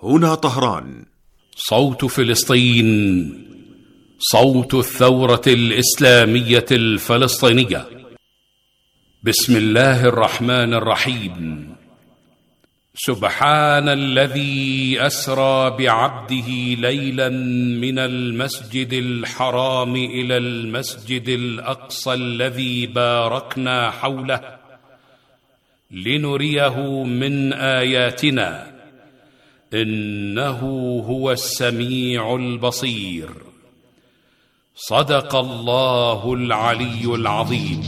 هنا طهران. صوت فلسطين، صوت الثورة الإسلامية الفلسطينية. بسم الله الرحمن الرحيم. سبحان الذي أسرى بعبده ليلا من المسجد الحرام إلى المسجد الأقصى الذي باركنا حوله لنريه من آياتنا إنه هو السميع البصير. صدق الله العلي العظيم.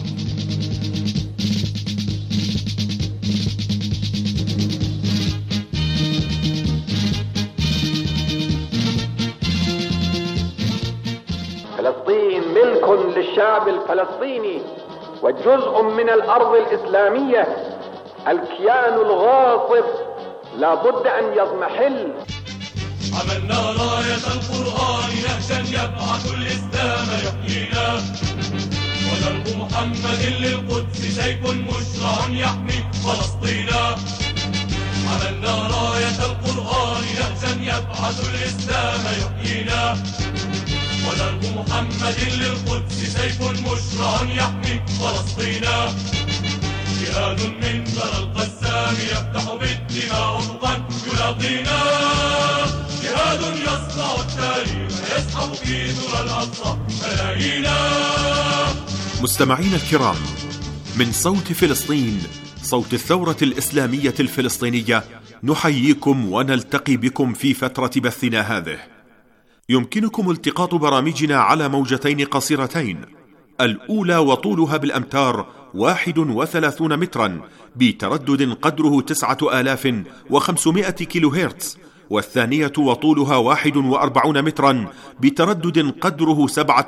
فلسطين ملك للشعب الفلسطيني وجزء من الأرض الإسلامية. الكيان الغاصب لا بد أن يضمحل. عملنا راية القرآن نهجا يبعث الإسلام يحيينا، ودرب محمد للقدس سيف مشرع يحمي فلسطينا. عملنا راية القرآن نهجا يبعث الإسلام يحيينا، ودرب محمد للقدس سيف مشرع يحمي فلسطينا. جهاد من ثرى القسام يفتح بالدماء أفقا يلاقينا، جهاد يصنع التاريخ يسحب في ذرى الأقصى ملايينا. مستمعين الكرام، من صوت فلسطين، صوت الثورة الإسلامية الفلسطينية، نحييكم ونلتقي بكم في فترة بثنا هذه. يمكنكم التقاط برامجنا على موجتين قصيرتين، الأولى وطولها بالأمتار 31 مترا بتردد قدره 9500 كيلو هرتز، والثانية وطولها 41 مترا بتردد قدره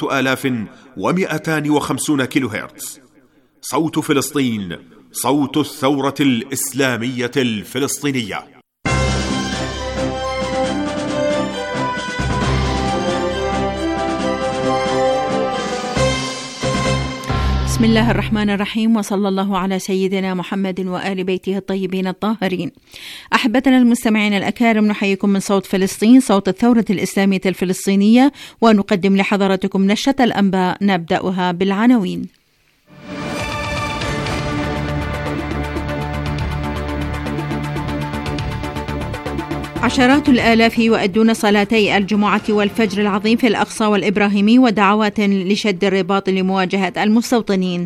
7250 كيلو هرتز. صوت فلسطين، صوت الثورة الإسلامية الفلسطينية. بسم الله الرحمن الرحيم، وصلى الله على سيدنا محمد وآل بيته الطيبين الطاهرين. أحبتنا المستمعين الأكارم، نحييكم من صوت فلسطين، صوت الثورة الإسلامية الفلسطينية، ونقدم لحضراتكم نشرة الأنباء نبدأها بالعناوين. عشرات الآلاف يؤدون صلاتي الجمعة والفجر العظيم في الأقصى والإبراهيمي، ودعوات لشد الرباط لمواجهة المستوطنين.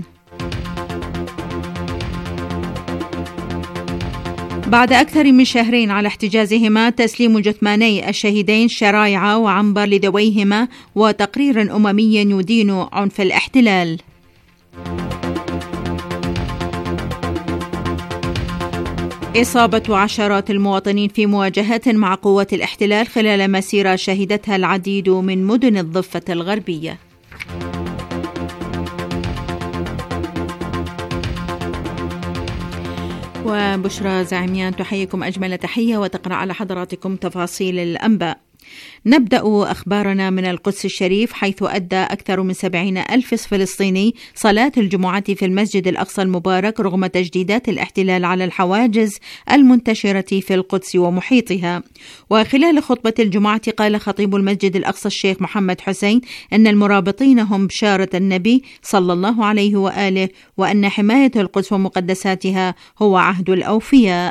بعد أكثر من شهرين على احتجازهما، تسليم جثماني الشهيدين شرايعة وعنبر لذويهما، وتقرير أممي يدين عنف الاحتلال. إصابة عشرات المواطنين في مواجهة مع قوات الاحتلال خلال مسيرة شهدتها العديد من مدن الضفة الغربية. وبشرى زعيميان تحييكم أجمل تحية وتقرأ على حضراتكم تفاصيل الأنباء. نبدأ أخبارنا من القدس الشريف، حيث أدى أكثر من 70,000 فلسطيني صلاة الجمعة في المسجد الأقصى المبارك رغم تجديدات الاحتلال على الحواجز المنتشرة في القدس ومحيطها. وخلال خطبة الجمعة قال خطيب المسجد الأقصى الشيخ محمد حسين أن المرابطين هم بشارة النبي صلى الله عليه وآله، وأن حماية القدس ومقدساتها هو عهد الأوفياء.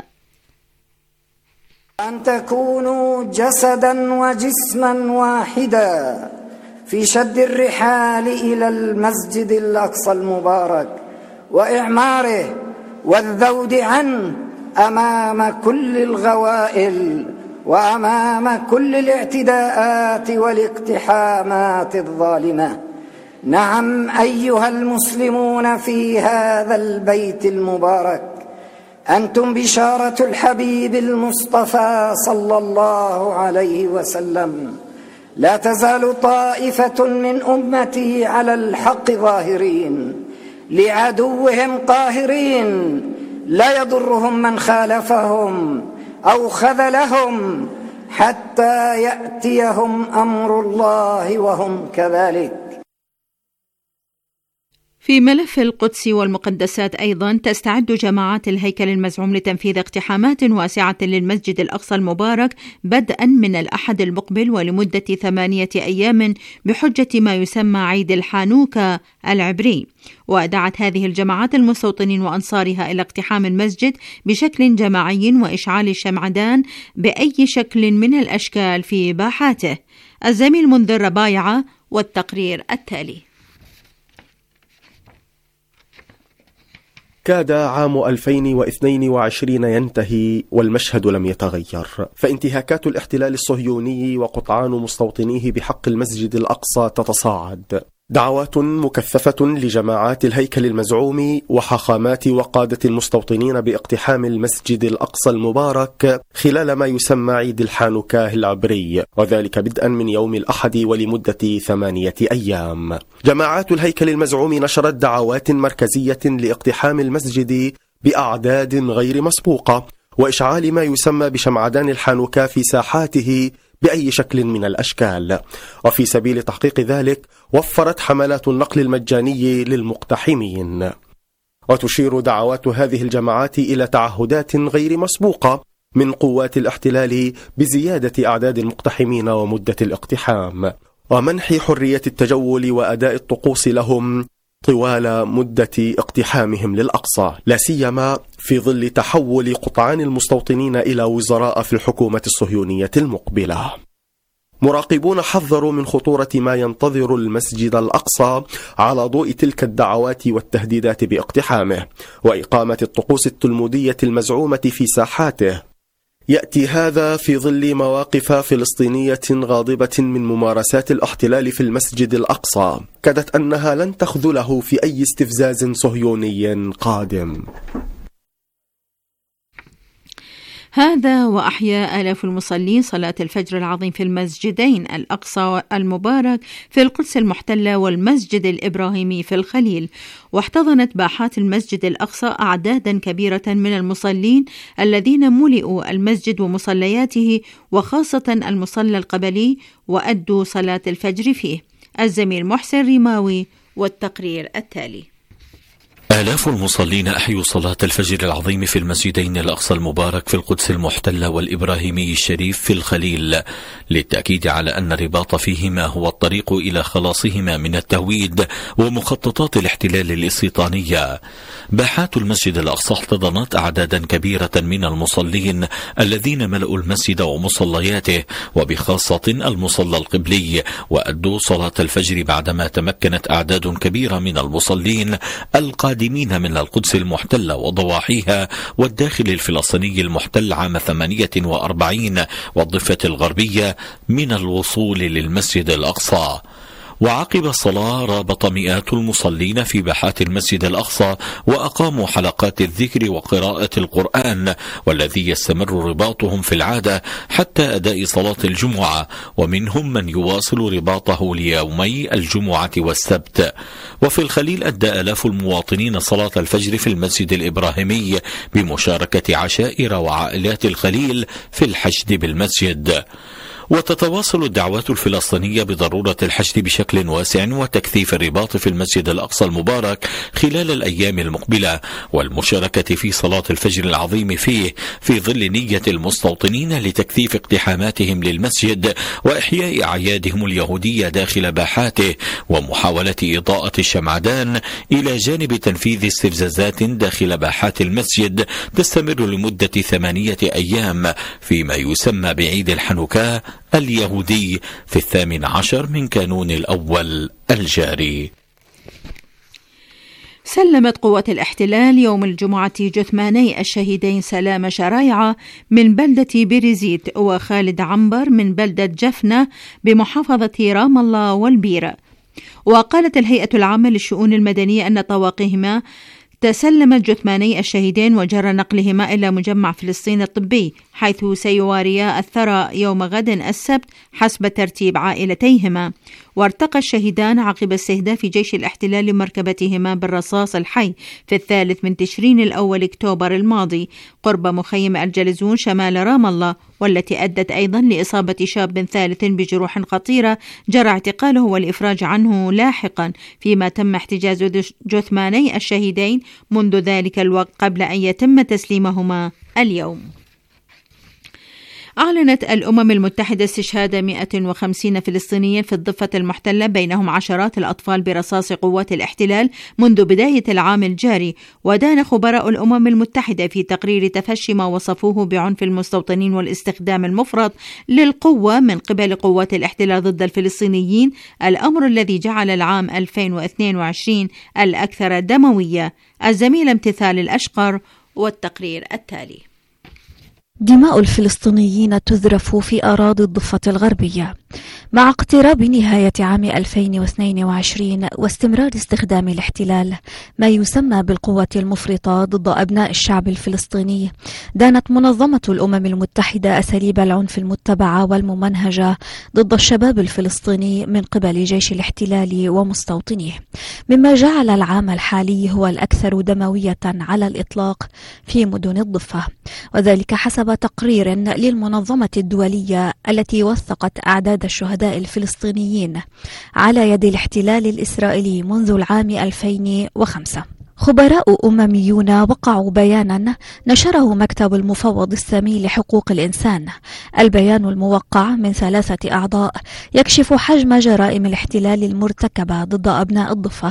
أن تكونوا جسدا وجسما واحدا في شد الرحال إلى المسجد الأقصى المبارك وإعماره والذود عنه أمام كل الغوائل وأمام كل الاعتداءات والاقتحامات الظالمة. نعم أيها المسلمون في هذا البيت المبارك، أنتم بشارة الحبيب المصطفى صلى الله عليه وسلم. لا تزال طائفة من أمتي على الحق ظاهرين لعدوهم قاهرين، لا يضرهم من خالفهم أو خذلهم حتى يأتيهم أمر الله وهم كذلك. في ملف القدس والمقدسات أيضا تستعد جماعات الهيكل المزعوم لتنفيذ اقتحامات واسعة للمسجد الأقصى المبارك بدءا من الأحد المقبل ولمدة 8 أيام بحجة ما يسمى عيد الحانوكا العبري. ودعت هذه الجماعات المستوطنين وأنصارها إلى اقتحام المسجد بشكل جماعي وإشعال الشمعدان بأي شكل من الأشكال في باحاته. الزميل منذر ربايعة والتقرير التالي. كاد عام 2022 ينتهي والمشهد لم يتغير، فانتهاكات الاحتلال الصهيوني وقطعان مستوطنيه بحق المسجد الأقصى تتصاعد. دعوات مكثفة لجماعات الهيكل المزعوم وحاخامات وقادة المستوطنين باقتحام المسجد الأقصى المبارك خلال ما يسمى عيد الحانوكا العبري، وذلك بدءا من يوم الأحد ولمدة 8 أيام. جماعات الهيكل المزعوم نشرت دعوات مركزية لاقتحام المسجد بأعداد غير مسبوقة وإشعال ما يسمى بشمعدان الحانوكا في ساحاته بأي شكل من الأشكال. وفي سبيل تحقيق ذلك وفرت حملات النقل المجاني للمقتحمين. وتشير دعوات هذه الجماعات إلى تعهدات غير مسبوقة من قوات الاحتلال بزيادة أعداد المقتحمين ومدة الاقتحام ومنح حرية التجول وأداء الطقوس لهم طوال مدة اقتحامهم للأقصى، لا سيما في ظل تحول قطعان المستوطنين إلى وزراء في الحكومة الصهيونية المقبلة. مراقبون حذروا من خطورة ما ينتظر المسجد الأقصى على ضوء تلك الدعوات والتهديدات باقتحامه وإقامة الطقوس التلمودية المزعومة في ساحاته. يأتي هذا في ظل مواقف فلسطينية غاضبة من ممارسات الاحتلال في المسجد الأقصى كادت أنها لن تخذله في أي استفزاز صهيوني قادم. هذا وأحيا آلاف المصلين صلاة الفجر العظيم في المسجدين الأقصى المبارك في القدس المحتلة والمسجد الإبراهيمي في الخليل. واحتضنت باحات المسجد الأقصى أعدادا كبيرة من المصلين الذين ملئوا المسجد ومصلياته وخاصة المصلى القبلي وأدوا صلاة الفجر فيه. الزميل محسن ريماوي والتقرير التالي. آلاف المصلين أحيوا صلاة الفجر العظيم في المسجدين الأقصى المبارك في القدس المحتلة والإبراهيمي الشريف في الخليل للتأكيد على أن الرباط فيهما هو الطريق إلى خلاصهما من التهويد ومخططات الاحتلال الاستيطانية. باحات المسجد الأقصى احتضنت أعدادا كبيرة من المصلين الذين ملأوا المسجد ومصلياته وبخاصة المصلى القبلي وأدوا صلاة الفجر بعدما تمكنت أعداد كبيرة من المصلين القادمين من القدس المحتلة وضواحيها والداخل الفلسطيني المحتل عام 48 والضفة الغربية من الوصول للمسجد الأقصى. وعقب الصلاة رابط مئات المصلين في باحات المسجد الأقصى وأقاموا حلقات الذكر وقراءة القرآن والذي يستمر رباطهم في العادة حتى أداء صلاة الجمعة، ومنهم من يواصل رباطه ليومي الجمعة والسبت. وفي الخليل أدى آلاف المواطنين صلاة الفجر في المسجد الإبراهيمي بمشاركة عشائر وعائلات الخليل في الحشد بالمسجد. وتتواصل الدعوات الفلسطينية بضرورة الحشد بشكل واسع وتكثيف الرباط في المسجد الأقصى المبارك خلال الأيام المقبلة والمشاركة في صلاة الفجر العظيم فيه في ظل نية المستوطنين لتكثيف اقتحاماتهم للمسجد وإحياء أعيادهم اليهودية داخل باحاته ومحاولة إضاءة الشمعدان إلى جانب تنفيذ استفزازات داخل باحات المسجد تستمر لمدة 8 أيام فيما يسمى بعيد الحنوكا اليهودي في 18 من كانون الأول الجاري. سلمت قوات الاحتلال يوم الجمعة جثماني الشهيدين سلام شرايعة من بلدة بيريزيت وخالد عنبر من بلدة جفنة بمحافظة رام الله والبيرة. وقالت الهيئة العامة للشؤون المدنية أن طواقمها تسلمت جثماني الشهيدين وجرى نقلهما إلى مجمع فلسطين الطبي حيث سيواريا الثرى يوم غد السبت حسب ترتيب عائلتيهما. وارتقى الشهيدان عقب استهداف جيش الاحتلال لمركبتهما بالرصاص الحي في 3 تشرين الأول أكتوبر الماضي قرب مخيم الجلزون شمال رام الله، والتي أدت أيضا لإصابة شاب ثالث بجروح خطيرة جرى اعتقاله والإفراج عنه لاحقا، فيما تم احتجاز جثماني الشهيدين منذ ذلك الوقت قبل أن يتم تسليمهما اليوم. أعلنت الأمم المتحدة استشهاد 150 فلسطينيا في الضفة المحتلة، بينهم عشرات الأطفال برصاص قوات الاحتلال منذ بداية العام الجاري. ودان خبراء الأمم المتحدة في تقرير تفشي ما وصفوه بعنف المستوطنين والاستخدام المفرط للقوة من قبل قوات الاحتلال ضد الفلسطينيين، الأمر الذي جعل العام 2022 الأكثر دموية. الزميل امتثال الأشقر والتقرير التالي. دماء الفلسطينيين تذرف في أراضي الضفة الغربية مع اقتراب نهاية عام 2022 واستمرار استخدام الاحتلال ما يسمى بالقوة المفرطة ضد أبناء الشعب الفلسطيني. دانت منظمة الأمم المتحدة أساليب العنف المتبعة والممنهجة ضد الشباب الفلسطيني من قبل جيش الاحتلال ومستوطنيه، مما جعل العام الحالي هو الأكثر دموية على الإطلاق في مدن الضفة، وذلك حسب تقرير للمنظمة الدولية التي وثقت أعداد الشهداء الفلسطينيين على يد الاحتلال الإسرائيلي منذ العام 2005. خبراء أمميون وقعوا بيانا نشره مكتب المفوض السامي لحقوق الإنسان. البيان الموقع من 3 أعضاء يكشف حجم جرائم الاحتلال المرتكبة ضد أبناء الضفة: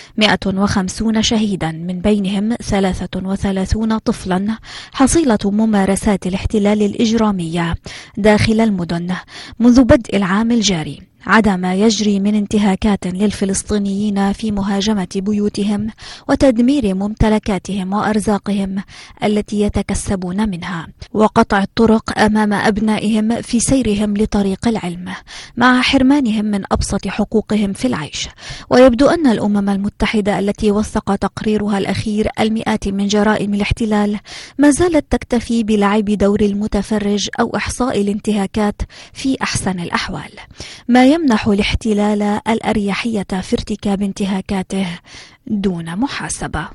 150 شهيدا، من بينهم 33 طفلا، حصيلة ممارسات الاحتلال الإجرامية داخل المدن منذ بدء العام الجاري، عدا ما يجري من انتهاكات للفلسطينيين في مهاجمة بيوتهم وتدمير ممتلكاتهم وأرزاقهم التي يتكسبون منها، وقطع الطرق أمام أبنائهم في سيرهم لطريق العلم، مع حرمانهم من أبسط حقوقهم في العيش. ويبدو أن الأمم المتحدة التي وثق تقريرها الأخير المئات من جرائم الاحتلال ما زالت تكتفي بلعب دور المتفرج أو إحصاء الانتهاكات في أحسن الأحوال، ما يمنح الاحتلال الأريحية في ارتكاب انتهاكاته دون محاسبة.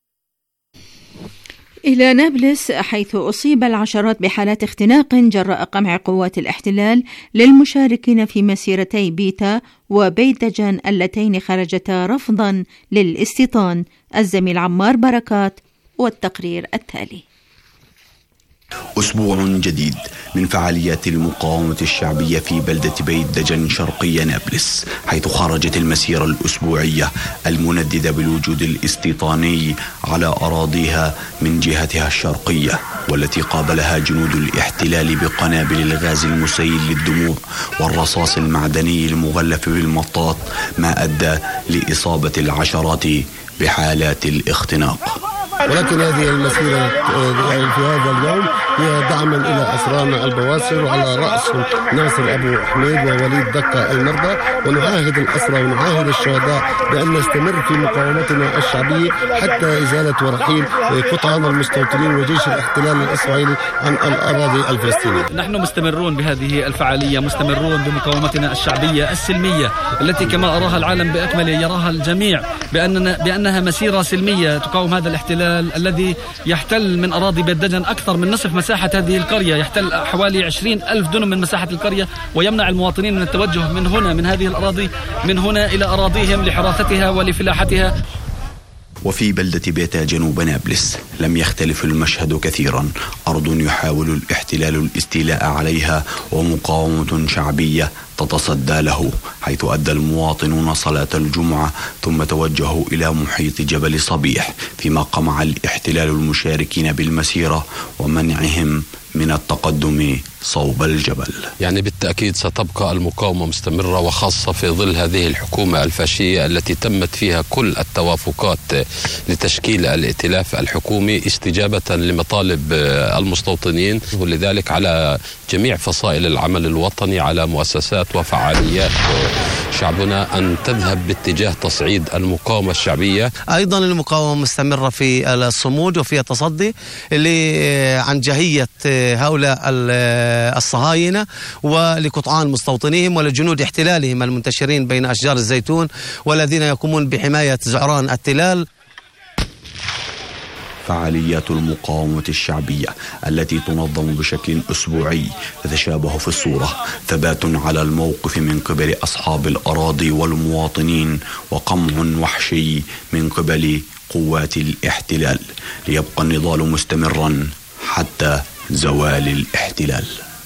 إلى نابلس، حيث أصيب العشرات بحالات اختناق جراء قمع قوات الاحتلال للمشاركين في مسيرتي بيتا وبيت دجن اللتين خرجتا رفضا للاستيطان. الزميل عمار بركات والتقرير التالي. أسبوع جديد من فعاليات المقاومة الشعبية في بلدة بيت دجن شرقي نابلس، حيث خرجت المسيرة الأسبوعية المنددة بالوجود الاستيطاني على أراضيها من جهتها الشرقية، والتي قابلها جنود الاحتلال بقنابل الغاز المسيل للدموع والرصاص المعدني المغلف بالمطاط، ما أدى لإصابة العشرات بحالات الاختناق. ولكن هذه المسيرة في هذا اليوم هي دعما إلى أسرانا البواسر، وعلى رأسهم ناصر أبو حميد ووليد دكة المرضى. ونعاهد الأسرى ونعاهد الشهداء بأن نستمر في مقاومتنا الشعبية حتى إزالة ورحيل قطعان المستوطنين وجيش الاحتلال الإسرائيلي عن الأراضي الفلسطينية. نحن مستمرون بهذه الفعالية، مستمرون بمقاومتنا الشعبية السلمية التي كما أراها العالم بأكمله، يراها الجميع بأنها مسيرة سلمية تقاوم هذا الاحتلال الذي يحتل من أراضي بيت دجن أكثر من نصف مساحة هذه القرية، يحتل حوالي 20,000 دنم من مساحة القرية، ويمنع المواطنين من التوجه من هنا من هذه الأراضي من هنا إلى أراضيهم لحراستها ولفلاحتها. وفي بلدة بيتا جنوب نابلس لم يختلف المشهد كثيرا، أرض يحاول الاحتلال الاستيلاء عليها ومقاومة شعبية تتصدى له، حيث أدى المواطنون صلاة الجمعة ثم توجهوا إلى محيط جبل صبيح، فيما قمع الاحتلال المشاركين بالمسيرة ومنعهم من التقدم صوب الجبل. يعني بالتأكيد ستبقى المقاومة مستمرة، وخاصة في ظل هذه الحكومة الفاشية التي تمت فيها كل التوافقات لتشكيل الائتلاف الحكومي استجابة لمطالب المستوطنين. ولذلك على جميع فصائل العمل الوطني، على مؤسسات وفعاليات شعبنا أن تذهب باتجاه تصعيد المقاومة الشعبية. أيضا المقاومة مستمرة في الصمود وفي التصدي عن جهية هؤلاء الصهاينة ولقطعان مستوطنيهم ولجنود احتلالهم المنتشرين بين أشجار الزيتون والذين يقومون بحماية زعران التلال. فعاليات المقاومة الشعبية التي تنظم بشكل أسبوعي تتشابه في الصورة، ثبات على الموقف من قبل أصحاب الأراضي والمواطنين، وقمع وحشي من قبل قوات الاحتلال، ليبقى النضال مستمرا حتى زوال الاحتلال.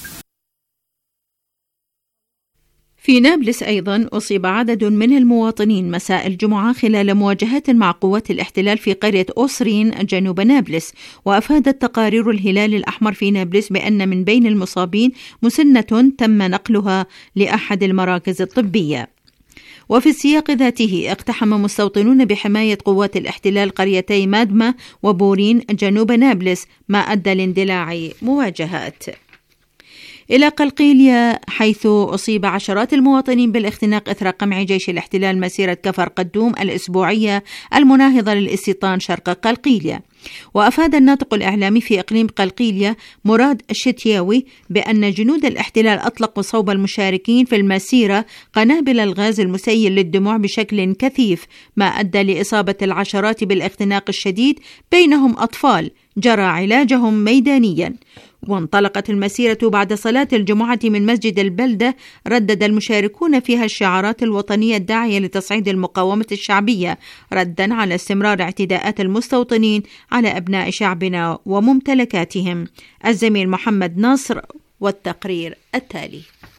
في نابلس أيضا أصيب عدد من المواطنين مساء الجمعة خلال مواجهات مع قوات الاحتلال في قرية أوسرين جنوب نابلس، وأفادت تقارير الهلال الأحمر في نابلس بأن من بين المصابين مسنة تم نقلها لأحد المراكز الطبية. وفي السياق ذاته اقتحم مستوطنون بحماية قوات الاحتلال قريتي مادمة وبورين جنوب نابلس، ما أدى لاندلاع مواجهات. إلى قلقيلية حيث أصيب عشرات المواطنين بالاختناق إثر قمع جيش الاحتلال مسيرة كفر قدوم الأسبوعية المناهضة للاستيطان شرق قلقيلية. وأفاد الناطق الإعلامي في إقليم قلقيلية مراد الشتياوي بأن جنود الاحتلال أطلقوا صوب المشاركين في المسيرة قنابل الغاز المسيل للدموع بشكل كثيف، ما أدى لإصابة العشرات بالاختناق الشديد، بينهم أطفال جرى علاجهم ميدانيا. وانطلقت المسيرة بعد صلاة الجمعة من مسجد البلدة، ردد المشاركون فيها الشعارات الوطنية الداعية لتصعيد المقاومة الشعبية، ردا على استمرار اعتداءات المستوطنين على أبناء شعبنا وممتلكاتهم. الزميل محمد ناصر والتقرير التالي.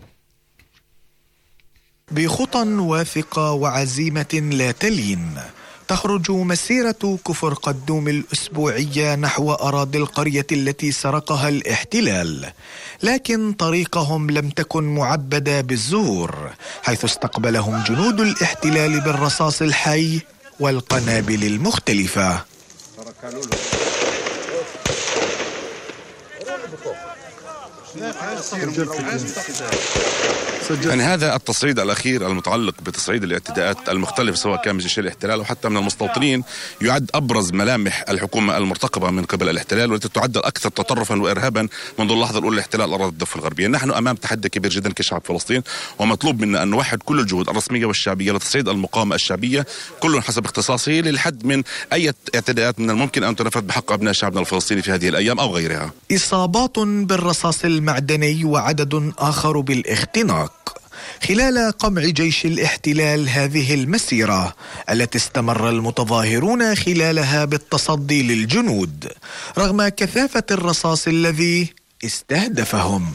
بخطى واثقة وعزيمة لا تلين تخرج مسيرة كفر قدوم الأسبوعية نحو أراضي القرية التي سرقها الاحتلال، لكن طريقهم لم تكن معبدة بالزور، حيث استقبلهم جنود الاحتلال بالرصاص الحي والقنابل المختلفة. يعني هذا التصعيد الأخير المتعلق بتصعيد الاعتداءات المختلفة سواء كان من جيش الاحتلال وحتى من المستوطنين يعد أبرز ملامح الحكومة المرتقبة من قبل الاحتلال، والتي تعد الأكثر تطرفا وإرهابا منذ اللحظة الأولى لاحتلال أراضي الضفة الغربية. نحن أمام تحدي كبير جدا كشعب فلسطين، ومطلوب منا أن نوحد كل الجهود الرسمية والشعبية لتصعيد المقاومة الشعبية، كل حسب اختصاصه، للحد من أي اعتداءات من الممكن أن تنفذ بحق أبناء شعبنا الفلسطيني في هذه الأيام أو غيرها. إصابات بالرصاص المعدني وعدد آخر بالاختناق خلال قمع جيش الاحتلال هذه المسيرة التي استمر المتظاهرون خلالها بالتصدي للجنود رغم كثافة الرصاص الذي استهدفهم.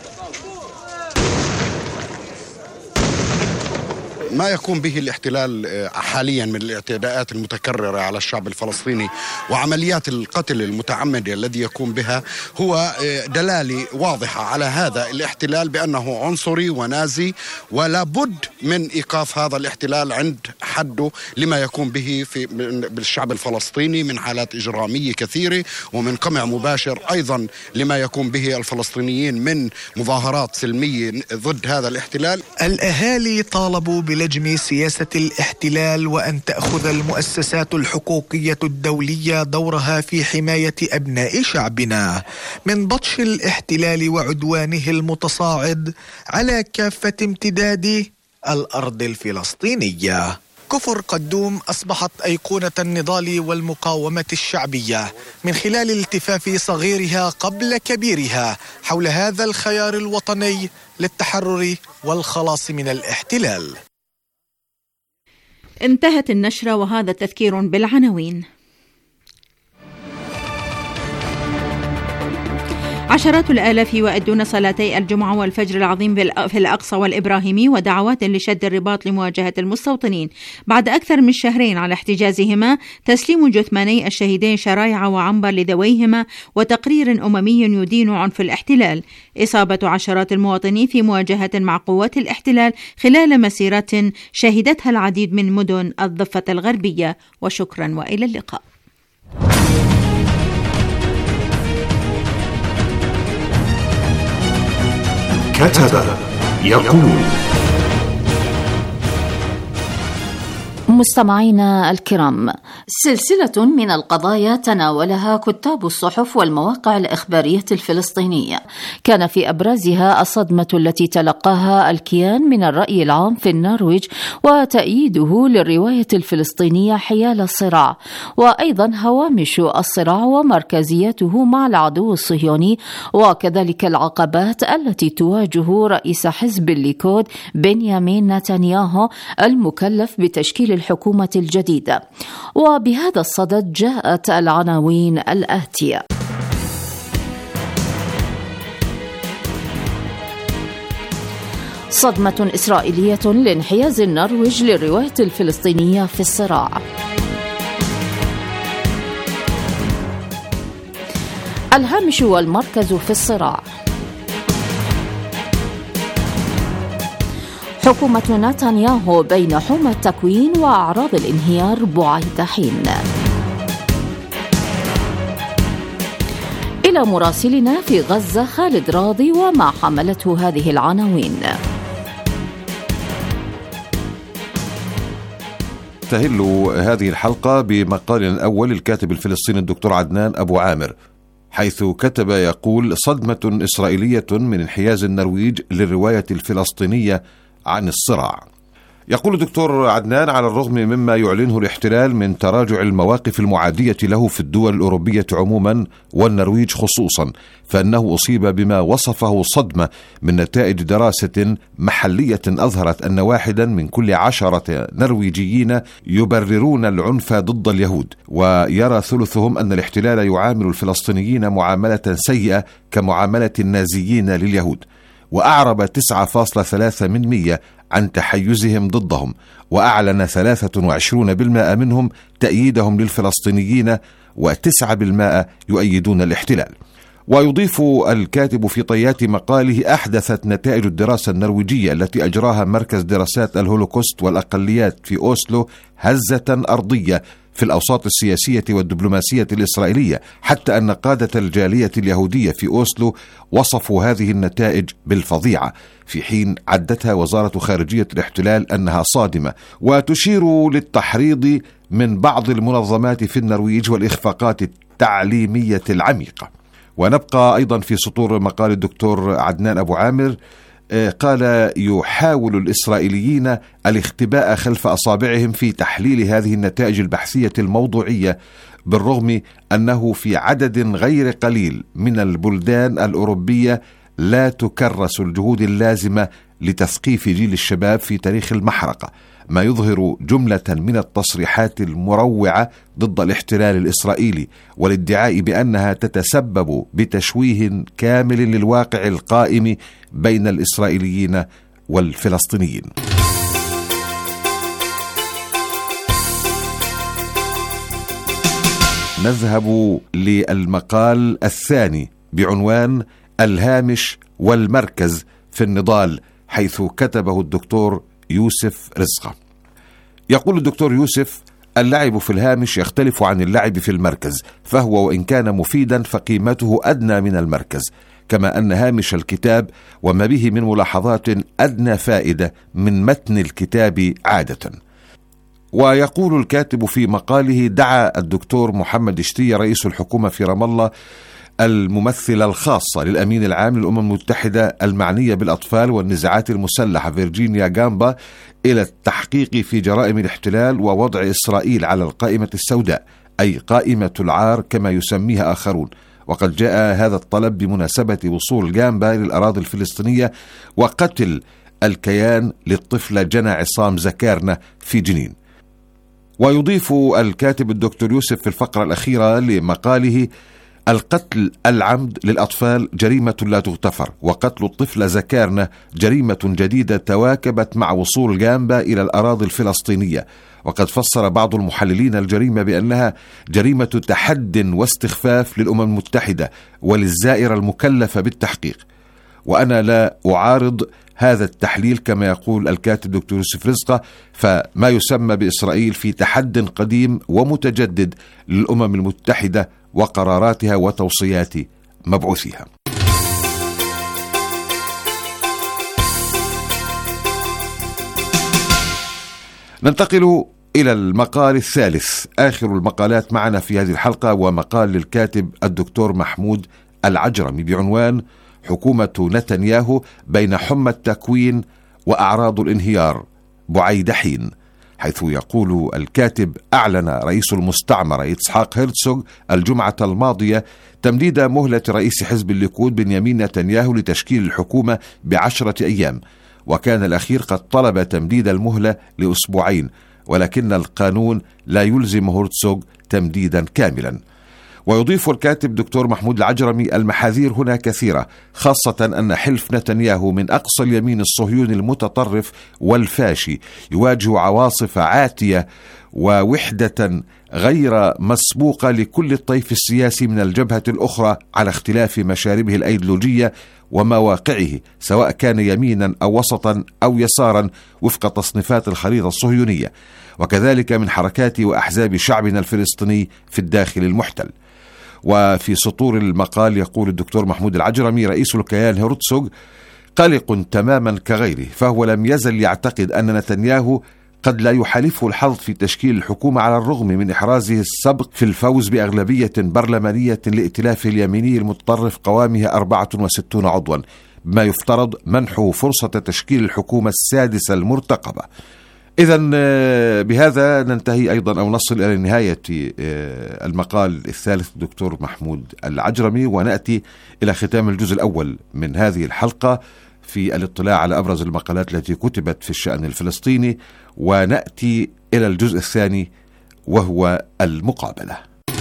ما يقوم به الاحتلال حاليا من الاعتداءات المتكررة على الشعب الفلسطيني وعمليات القتل المتعمدة الذي يقوم بها هو دلالة واضحة على هذا الاحتلال بأنه عنصري ونازي، ولا بد من إيقاف هذا الاحتلال عند حده لما يقوم به بالشعب الفلسطيني من حالات إجرامية كثيرة ومن قمع مباشر، أيضا لما يقوم به الفلسطينيين من مظاهرات سلمية ضد هذا الاحتلال. الأهالي طالبوا بلجم سياسة الاحتلال وأن تأخذ المؤسسات الحقوقية الدولية دورها في حماية أبناء شعبنا من بطش الاحتلال وعدوانه المتصاعد على كافة امتداد الأرض الفلسطينية. كفر قدوم أصبحت أيقونة النضال والمقاومة الشعبية من خلال التفاف صغيرها قبل كبيرها حول هذا الخيار الوطني للتحرر والخلاص من الاحتلال. انتهت النشرة وهذا تذكير بالعناوين. عشرات الآلاف يؤدون صلاتي الجمعة والفجر العظيم في الأقصى والإبراهيمي ودعوات لشد الرباط لمواجهة المستوطنين بعد أكثر من شهرين على احتجازهما، تسليم جثماني الشهيدين شرايع وعنبر لذويهما، وتقرير أممي يدين عنف الاحتلال، إصابة عشرات المواطنين في مواجهة مع قوات الاحتلال خلال مسيرات شهدتها العديد من مدن الضفة الغربية. وشكرا وإلى اللقاء. كتب يقول مستمعينا الكرام، سلسلة من القضايا تناولها كتاب الصحف والمواقع الإخبارية الفلسطينية كان في أبرزها الصدمة التي تلقاها الكيان من الرأي العام في النرويج وتأييده للرواية الفلسطينية حيال الصراع، وأيضا هوامش الصراع ومركزيته مع العدو الصهيوني، وكذلك العقبات التي تواجه رئيس حزب الليكود بنيامين نتنياهو المكلف بتشكيل الحكومة الجديدة. وبهذا الصدد جاءت العناوين الآتية: صدمة إسرائيلية لانحياز النرويج للرواية الفلسطينية في الصراع. الهامش والمركز في الصراع. حكومة نتنياهو بين حمى التكوين وأعراض الانهيار بعيد حين. إلى مراسلنا في غزة خالد راضي وما حملته هذه العناوين. تهل هذه الحلقة بمقال الأول للكاتب الفلسطيني الدكتور عدنان أبو عامر، حيث كتب يقول: صدمة إسرائيلية من انحياز النرويج للرواية الفلسطينية عن الصراع. يقول الدكتور عدنان: على الرغم مما يعلنه الاحتلال من تراجع المواقف المعادية له في الدول الأوروبية عموما والنرويج خصوصا، فإنه أصيب بما وصفه صدمة من نتائج دراسة محلية أظهرت أن 1 من كل 10 نرويجيين يبررون العنف ضد اليهود، ويرى ثلثهم أن الاحتلال يعامل الفلسطينيين معاملة سيئة كمعاملة النازيين لليهود، وأعرب 9.3% عن تحيزهم ضدهم، وأعلن 23% منهم تأييدهم للفلسطينيين، و9% يؤيدون الاحتلال. ويضيف الكاتب في طيات مقاله: أحدثت نتائج الدراسة النرويجية التي أجراها مركز دراسات الهولوكوست والأقليات في أوسلو هزة أرضية في الأوساط السياسية والدبلوماسية الإسرائيلية، حتى أن قادة الجالية اليهودية في أوسلو وصفوا هذه النتائج بالفظيعة، في حين عدتها وزارة خارجية الاحتلال أنها صادمة، وتشير للتحريض من بعض المنظمات في النرويج والإخفاقات التعليمية العميقة. ونبقى أيضا في سطور مقال الدكتور عدنان أبو عامر، قال: يحاول الإسرائيليين الاختباء خلف أصابعهم في تحليل هذه النتائج البحثية الموضوعية، بالرغم أنه في عدد غير قليل من البلدان الأوروبية لا تكرس الجهود اللازمة لتثقيف جيل الشباب في تاريخ المحرقة، ما يظهر جملة من التصريحات المروعة ضد الاحتلال الإسرائيلي والادعاء بأنها تتسبب بتشويه كامل للواقع القائم بين الإسرائيليين والفلسطينيين. نذهب للمقال الثاني بعنوان: الهامش والمركز في النضال، حيث كتبه الدكتور يوسف رزقة. يقول الدكتور يوسف: اللعب في الهامش يختلف عن اللعب في المركز، فهو وإن كان مفيدا فقيمته أدنى من المركز، كما أن هامش الكتاب وما به من ملاحظات أدنى فائدة من متن الكتاب عادة. ويقول الكاتب في مقاله: دعا الدكتور محمد شتية رئيس الحكومة في رام الله الممثلة الخاصة للأمين العام للأمم المتحدة المعنية بالأطفال والنزاعات المسلحة فيرجينيا غامبا إلى التحقيق في جرائم الاحتلال ووضع إسرائيل على القائمة السوداء، أي قائمة العار كما يسميها آخرون. وقد جاء هذا الطلب بمناسبة وصول غامبا للأراضي الفلسطينية وقتل الكيان للطفلة جنى عصام زكارنة في جنين. ويضيف الكاتب الدكتور يوسف في الفقرة الأخيرة لمقاله: القتل العمد للأطفال جريمة لا تغتفر، وقتل الطفل زكارنة جريمة جديدة تواكبت مع وصول غامبا إلى الأراضي الفلسطينية. وقد فسر بعض المحللين الجريمة بأنها جريمة تحد واستخفاف للأمم المتحدة وللزائرة المكلفة بالتحقيق. وأنا لا أعارض هذا التحليل كما يقول الكاتب دكتور يوسف رزقة، فما يسمى بإسرائيل في تحد قديم ومتجدد للأمم المتحدة وقراراتها وتوصيات مبعوثها. ننتقل إلى المقال الثالث، آخر المقالات معنا في هذه الحلقة، ومقال للكاتب الدكتور محمود العجرمي بعنوان حكومة نتنياهو بين حمى التكوين وأعراض الانهيار بعيد حين، حيث يقول الكاتب: أعلن رئيس المستعمرة إسحاق هيرتسوغ الجمعة الماضية تمديد مهلة رئيس حزب الليكود بنيامين نتنياهو لتشكيل الحكومة ب10 أيام، وكان الأخير قد طلب تمديد المهلة لأسبوعين، ولكن القانون لا يلزم هيرتسوغ تمديدا كاملا. ويضيف الكاتب دكتور محمود العجرمي: المحاذير هنا كثيرة، خاصة أن حلف نتنياهو من أقصى اليمين الصهيوني المتطرف والفاشي يواجه عواصف عاتية ووحدة غير مسبوقة لكل الطيف السياسي من الجبهة الأخرى على اختلاف مشاربه الأيديولوجية ومواقعه، سواء كان يمينا أو وسطا أو يسارا وفق تصنيفات الخريطة الصهيونية، وكذلك من حركات وأحزاب شعبنا الفلسطيني في الداخل المحتل. وفي سطور المقال يقول الدكتور محمود العجرمي: رئيس الكيان هيرتسوغ قلق تماما كغيره، فهو لم يزل يعتقد أن نتنياهو قد لا يحالفه الحظ في تشكيل الحكومة على الرغم من إحرازه السبق في الفوز بأغلبية برلمانية لائتلاف اليميني المتطرف قوامها 64 عضوا، بما يفترض منحه فرصة تشكيل الحكومة السادسة المرتقبة. إذن بهذا ننتهي أيضا أو نصل إلى نهاية المقال الثالث دكتور محمود العجرمي، ونأتي إلى ختام الجزء الأول من هذه الحلقة في الاطلاع على أبرز المقالات التي كتبت في الشأن الفلسطيني، ونأتي إلى الجزء الثاني وهو المقابلة.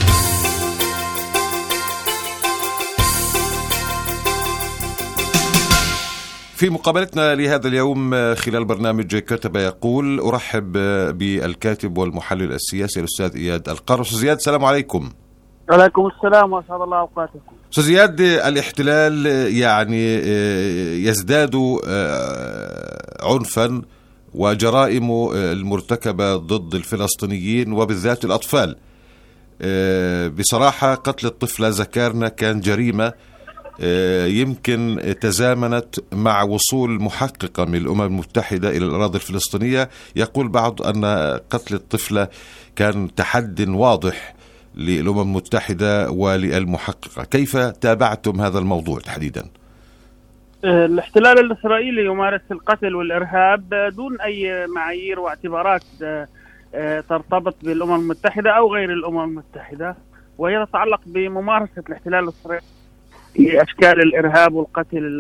في مقابلتنا لهذا اليوم خلال برنامج كتب يقول أرحب بالكاتب والمحلل السياسي الأستاذ إياد القر. أستاذ زياد، السلام عليكم. وعليكم السلام وأسعد الله أوقاتكم. أستاذ زياد، الاحتلال يعني يزداد عنفا وجرائم المرتكبة ضد الفلسطينيين وبالذات الأطفال. بصراحة قتل الطفلة زكارنا كان جريمة يمكن تزامنت مع وصول محققة من الأمم المتحدة إلى الأراضي الفلسطينية. يقول بعض أن قتل الطفلة كان تحد واضح للأمم المتحدة وللمحققة. كيف تابعتم هذا الموضوع تحديدا؟ الاحتلال الإسرائيلي يمارس القتل والإرهاب دون أي معايير واعتبارات ترتبط بالأمم المتحدة أو غير الأمم المتحدة، وهي تتعلق بممارسة الاحتلال الإسرائيلي لأشكال الإرهاب والقتل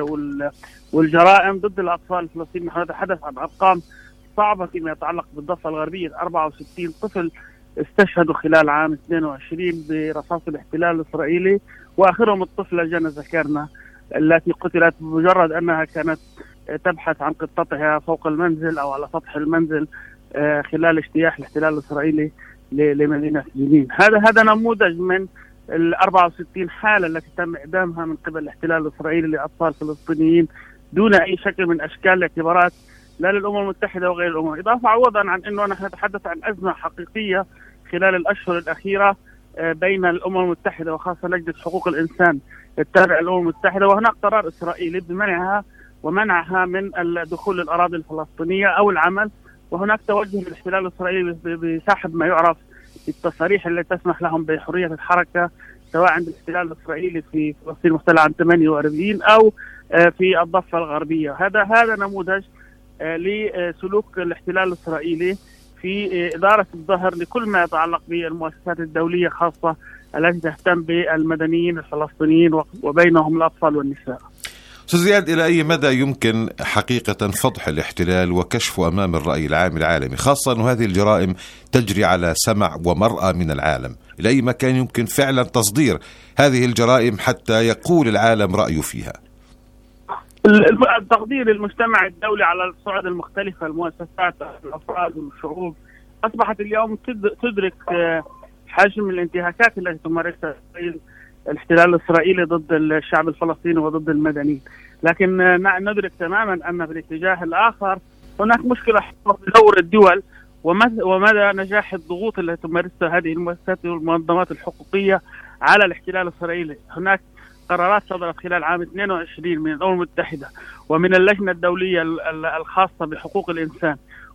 والجرائم ضد الأطفال الفلسطينيين. نحن نتحدث عن أرقام صعبة فيما يتعلق بالضفة الغربية. 64 طفل استشهدوا خلال عام 22 برصاص الاحتلال الإسرائيلي، وآخرهم الطفلة جنى زكارنا التي قتلت بمجرد أنها كانت تبحث عن قطتها فوق المنزل أو على سطح المنزل خلال اجتياح الاحتلال الإسرائيلي لمدينة جنين. هذا نموذج من ال 64 حالة التي تم إعدامها من قبل الاحتلال الإسرائيلي لأطفال فلسطينيين دون أي شكل من أشكال الاعتبارات لا للأمم المتحدة وغير الأمم. إضافة عوضا عن أنه نحن نتحدث عن أزمة حقيقية خلال الأشهر الأخيرة بين الأمم المتحدة وخاصة لجنة حقوق الإنسان التابعة للأمم المتحدة، وهناك قرار إسرائيلي بمنعها من الدخول للأراضي الفلسطينية أو العمل، وهناك توجه للاحتلال الإسرائيلي بسحب ما يعرف بالتصاريح التي تسمح لهم بحرية الحركة سواء عند الاحتلال الإسرائيلي في فلسطين المحتلة عام 48 أو في الضفة الغربية. هذا نموذج لسلوك الاحتلال الإسرائيلي في إدارة الظهر لكل ما يتعلق بالمؤسسات الدولية خاصة التي تهتم بالمدنيين الفلسطينيين وبينهم الأطفال والنساء. أستاذ زياد، إلى أي مدى يمكن حقيقة فضح الاحتلال وكشفه أمام الرأي العام العالمي، خاصة أن هذه الجرائم تجري على سمع ومرأة من العالم؟ إلى أي مكان يمكن فعلا تصدير هذه الجرائم حتى يقول العالم رأيه فيها؟ تقدير المجتمع الدولي على الصعد المختلفة، المؤسسات، الأفراد والشعوب أصبحت اليوم تدرك حجم الانتهاكات التي تمارسها الاحتلال الإسرائيلي ضد الشعب الفلسطيني وضد المدنيين، لكن ندرك تماما أن في الاتجاه الآخر هناك مشكلة بدور الدول ومدى نجاح الضغوط التي تمارسها هذه المؤسسات والمنظمات الحقوقية على الاحتلال الإسرائيلي. هناك قرارات صدرت خلال عام 22 من الأمم المتحدة ومن اللجنة الدولية الخاصة بحقوق الإنسان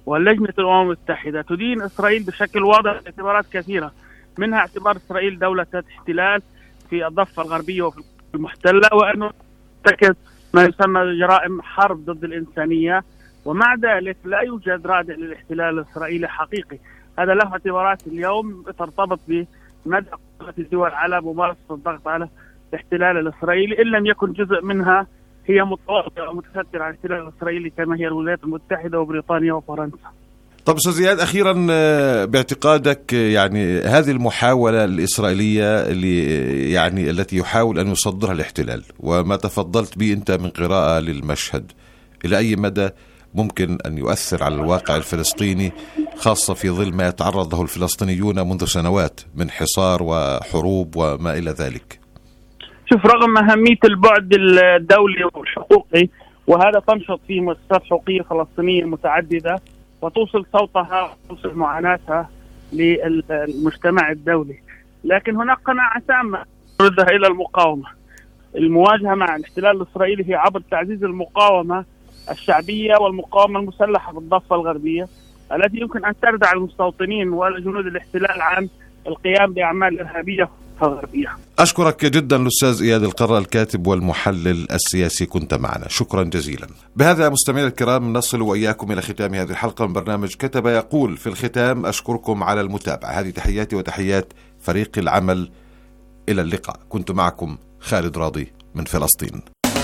ولجنة الأمم المتحدة تدين إسرائيل بشكل واضح باعتبارات كثيرة، منها اعتبار إسرائيل دولة احتلال في الضفة الغربية وفي المحتلة، وأنه ترتكب ما يسمى جرائم حرب ضد الإنسانية، ومع ذلك لا يوجد رادع للاحتلال الإسرائيلي حقيقي. هذا له اعتبارات اليوم ترتبط بمدى قدرة الدول على ممارسة الضغط على الاحتلال الإسرائيلي، إن لم يكن جزء منها هي متواطئة ومتسترة على الاحتلال الإسرائيلي كما هي الولايات المتحدة وبريطانيا وفرنسا. طب أستاذ زياد، أخيرا باعتقادك يعني هذه المحاولة الإسرائيلية اللي التي يحاول أن يصدرها الاحتلال، وما تفضلت به أنت من قراءة للمشهد، إلى أي مدى ممكن أن يؤثر على الواقع الفلسطيني، خاصة في ظل ما يتعرض له الفلسطينيون منذ سنوات من حصار وحروب وما إلى ذلك؟ شوف، رغم أهمية البعد الدولي والحقوقي، وهذا تنشط فيه مؤسسات حقوقية فلسطينية متعددة وتوصل صوتها وتوصل معاناتها للمجتمع الدولي، لكن هناك قناعة تامة تردها إلى المقاومة. المواجهة مع الاحتلال الإسرائيلي هي عبر تعزيز المقاومة الشعبية والمقاومة المسلحة في الضفة الغربية، التي يمكن أن تردع المستوطنين وجنود الاحتلال عن القيام بأعمال إرهابية غربية. أشكرك جدا الأستاذ إياد القرة، الكاتب والمحلل السياسي، كنت معنا، شكرا جزيلا. بهذا مستمعينا الكرام نصل وإياكم إلى ختام هذه الحلقة من برنامج كتب يقول. في الختام أشكركم على المتابعة، هذه تحياتي وتحيات فريق العمل، إلى اللقاء. كنت معكم خالد راضي من فلسطين.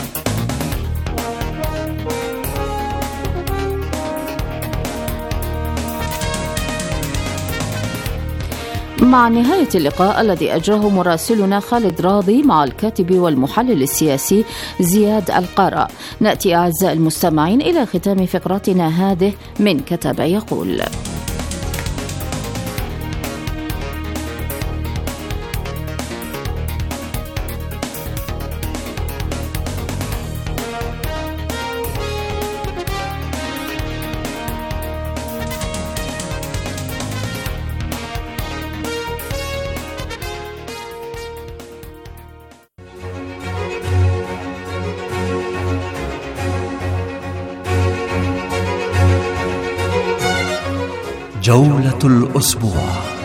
مع نهاية اللقاء الذي أجراه مراسلنا خالد راضي مع الكاتب والمحلل السياسي زياد القرة، نأتي أعزائي المستمعين إلى ختام فقرتنا هذه من كتب يقول. جولة الأسبوع.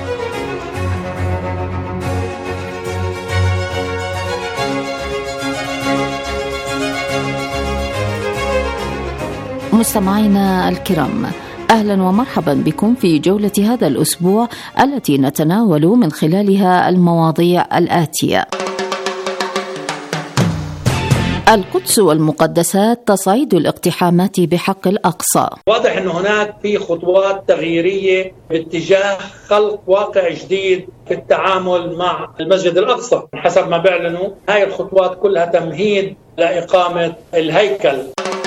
مستمعينا الكرام، أهلا ومرحبا بكم في جولة هذا الأسبوع التي نتناول من خلالها المواضيع الآتية: القدس والمقدسات، تصعيد الاقتحامات بحق الأقصى. واضح أن هناك في خطوات تغييرية باتجاه خلق واقع جديد في التعامل مع المسجد الأقصى. حسب ما بيعلنوا هاي الخطوات كلها تمهيد لإقامة الهيكل.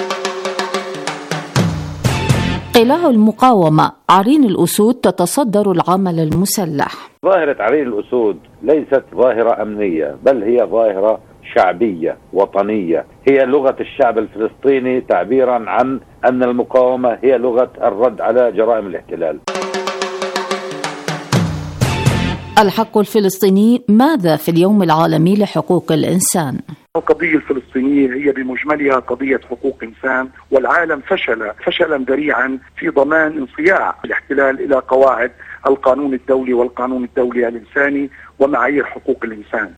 قلاع المقاومة، عرين الأسود تتصدر العمل المسلح. ظاهرة عرين الأسود ليست ظاهرة أمنية، بل هي ظاهرة شعبية وطنية، هي لغة الشعب الفلسطيني تعبيرا عن أن المقاومة هي لغة الرد على جرائم الاحتلال. الحق الفلسطيني، ماذا في اليوم العالمي لحقوق الإنسان؟ القضية الفلسطينية هي بمجملها قضية حقوق إنسان، والعالم فشلا ذريعا في ضمان انصياع الاحتلال إلى قواعد القانون الدولي والقانون الدولي الإنساني ومعايير حقوق الإنسان.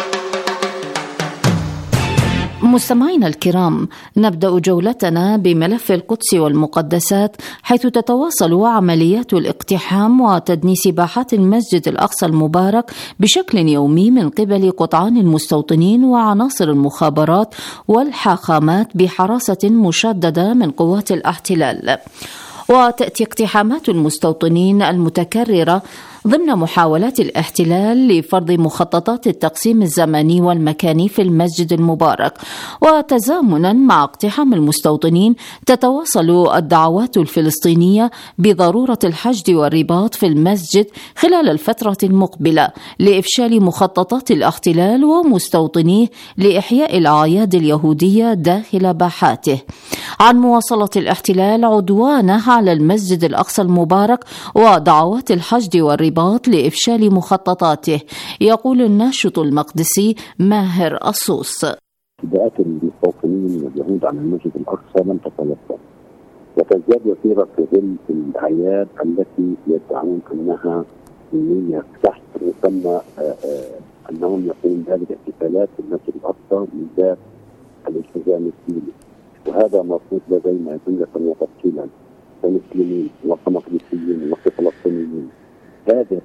مستمعينا الكرام، نبدأ جولتنا بملف القدس والمقدسات، حيث تتواصل عمليات الاقتحام وتدنيس باحات المسجد الأقصى المبارك بشكل يومي من قبل قطعان المستوطنين وعناصر المخابرات والحاخامات بحراسة مشددة من قوات الاحتلال. وتأتي اقتحامات المستوطنين المتكررة ضمن محاولات الاحتلال لفرض مخططات التقسيم الزمني والمكاني في المسجد المبارك. وتزامنا مع اقتحام المستوطنين تتواصل الدعوات الفلسطينية بضرورة الحشد والرباط في المسجد خلال الفترة المقبلة لإفشال مخططات الاحتلال ومستوطنيه لإحياء الأعياد اليهودية داخل باحاته. عن مواصلة الاحتلال عدوانه على المسجد الأقصى المبارك ودعوات الحشد والرباط لإفشال مخططاته، يقول الناشط المقدسي ماهر الصوص. ابتداءات المستوطنين اليهود على المسجد الأقصى لم تتوقف، وتزداد وتيرة في ظل الأعياد التي يدعون أنها دينية تحت مسمى أنهم يقومون بهذه الاحتفالات في المسجد الأقصى من باب الالتزام الديني، وهذا مرفوض لدينا جملة وتفصيلا كمسلمين وكمقدسيين وكفلسطينيين. هذا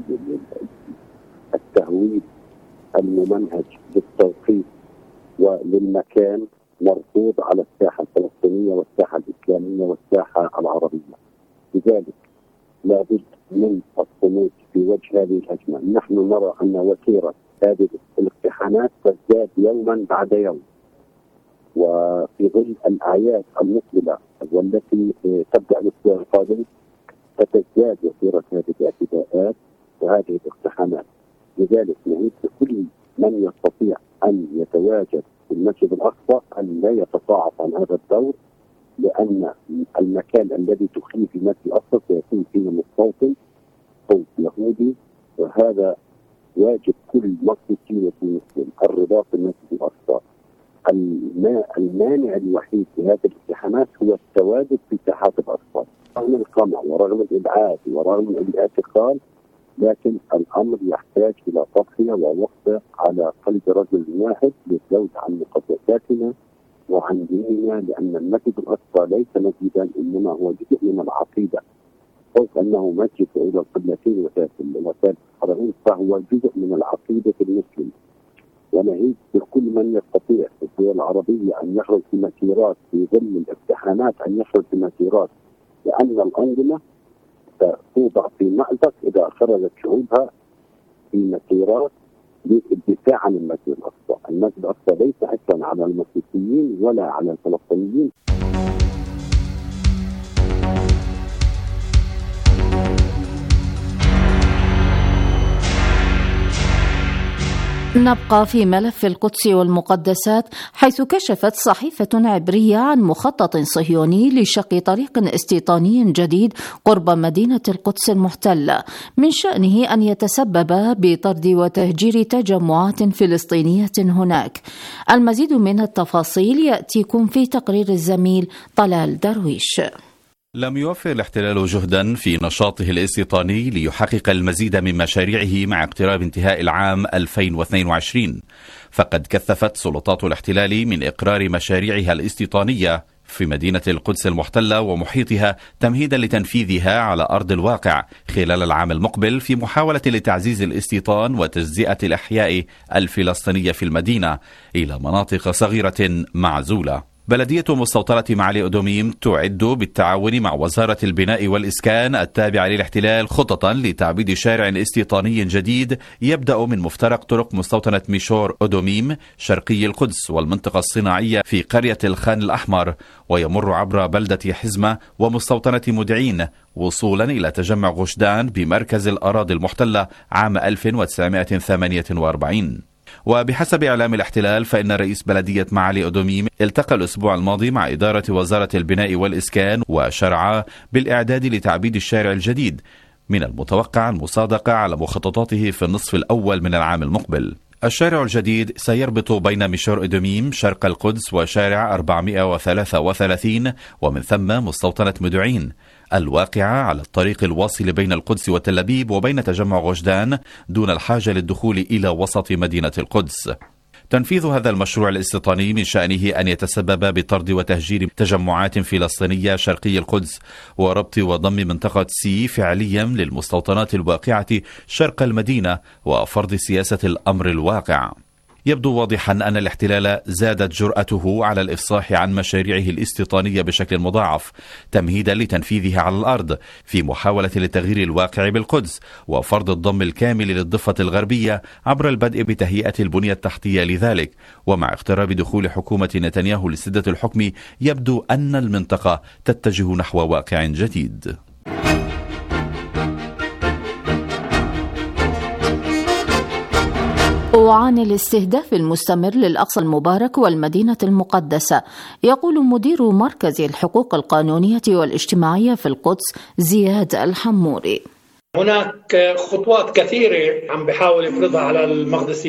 التهويد الممنهج للتوقيت وللمكان مرفوض على الساحة الفلسطينية والساحة الإسلامية والساحة العربية. لذلك لابد من الصمود في وجه هذه الهجمة. نحن نرى أن وتيرة هذه الاقتحامات تزداد يوما بعد يوم، وفي ظل الأعياد المقبلة والتي تبدأ الأسبوع القادم ستزداد وتيرة هذه الاعتداءات وهذه الاقتحامات. لذلك نعيد لكل من يستطيع أن يتواجد في المسجد الأقصى أن لا يتصاعد عن هذا الدور، لأن المكان الذي تخليه في المسجد الأقصى سيكون فيه مستوطن صوت يهودي، وهذا واجب كل مقدسي ومسلم الرباط بالمسجد الأقصى. المانع الوحيد لهذه الاقتحامات هو التواجد في ساحات الأقصى رغم القمع ورغم الإبعاد ورغم الاعتقال، لكن الأمر يحتاج إلى تضحية ووقفة على قلب رجل واحد للزود عن مقدساتنا وعن ديننا، لأن المسجد الأقصى ليس مسجدا إنما هو جزء من العقيدة. فوق أنه مسجد إلى القبلتين وثالث الحرمين فهو جزء من العقيدة المسلم. ونعيد لكل من يستطيع في الدول العربية أن يخرج في مسيرات في ظل الاقتحامات، أن يخرج في مسيرات، لأن الأنظمة ستوضع في مأزق إذا خرجت شعوبها في مسيرات للدفاع عن المسجد الأقصى. المسجد الأقصى ليس حكرا على المسيحيين ولا على الفلسطينيين. نبقى في ملف القدس والمقدسات، حيث كشفت صحيفة عبرية عن مخطط صهيوني لشق طريق استيطاني جديد قرب مدينة القدس المحتلة من شأنه أن يتسبب بطرد وتهجير تجمعات فلسطينية هناك. المزيد من التفاصيل يأتيكم في تقرير الزميل طلال درويش. لم يوفر الاحتلال جهدا في نشاطه الاستيطاني ليحقق المزيد من مشاريعه مع اقتراب انتهاء العام 2022، فقد كثفت سلطات الاحتلال من إقرار مشاريعها الاستيطانية في مدينة القدس المحتلة ومحيطها تمهيدا لتنفيذها على أرض الواقع خلال العام المقبل في محاولة لتعزيز الاستيطان وتجزئة الأحياء الفلسطينية في المدينة إلى مناطق صغيرة معزولة. بلدية مستوطنة معالي أدوميم تعد بالتعاون مع وزارة البناء والإسكان التابعة للاحتلال خططا لتعبيد شارع استيطاني جديد يبدأ من مفترق طرق مستوطنة ميشور أدوميم شرقي القدس والمنطقة الصناعية في قرية الخان الأحمر، ويمر عبر بلدة حزمة ومستوطنة مدعين وصولا إلى تجمع غشدان بمركز الأراضي المحتلة عام 1948. وبحسب إعلام الاحتلال فإن رئيس بلدية معالي أدوميم التقى الأسبوع الماضي مع إدارة وزارة البناء والإسكان وشرعا بالإعداد لتعبيد الشارع الجديد، من المتوقع المصادقة على مخططاته في النصف الأول من العام المقبل. الشارع الجديد سيربط بين ميشور أدوميم شرق القدس وشارع 433 ومن ثم مستوطنة مدعين الواقعة على الطريق الواصل بين القدس وتل أبيب وبين تجمع غشدان دون الحاجة للدخول إلى وسط مدينة القدس. تنفيذ هذا المشروع الاستيطاني من شأنه أن يتسبب بطرد وتهجير تجمعات فلسطينية شرقي القدس وربط وضم منطقة سي فعليا للمستوطنات الواقعة شرق المدينة وفرض سياسة الأمر الواقع. يبدو واضحا أن الاحتلال زادت جرأته على الإفصاح عن مشاريعه الاستيطانية بشكل مضاعف تمهيدا لتنفيذها على الأرض في محاولة لتغيير الواقع بالقدس وفرض الضم الكامل للضفة الغربية عبر البدء بتهيئة البنية التحتية لذلك. ومع اقتراب دخول حكومة نتنياهو لسدة الحكم يبدو أن المنطقة تتجه نحو واقع جديد. وعن الاستهداف المستمر للأقصى المبارك والمدينة المقدسة، يقول مدير مركز الحقوق القانونية والاجتماعية في القدس زياد الحموري: هناك خطوات كثيرة عم بحاول يفرضها على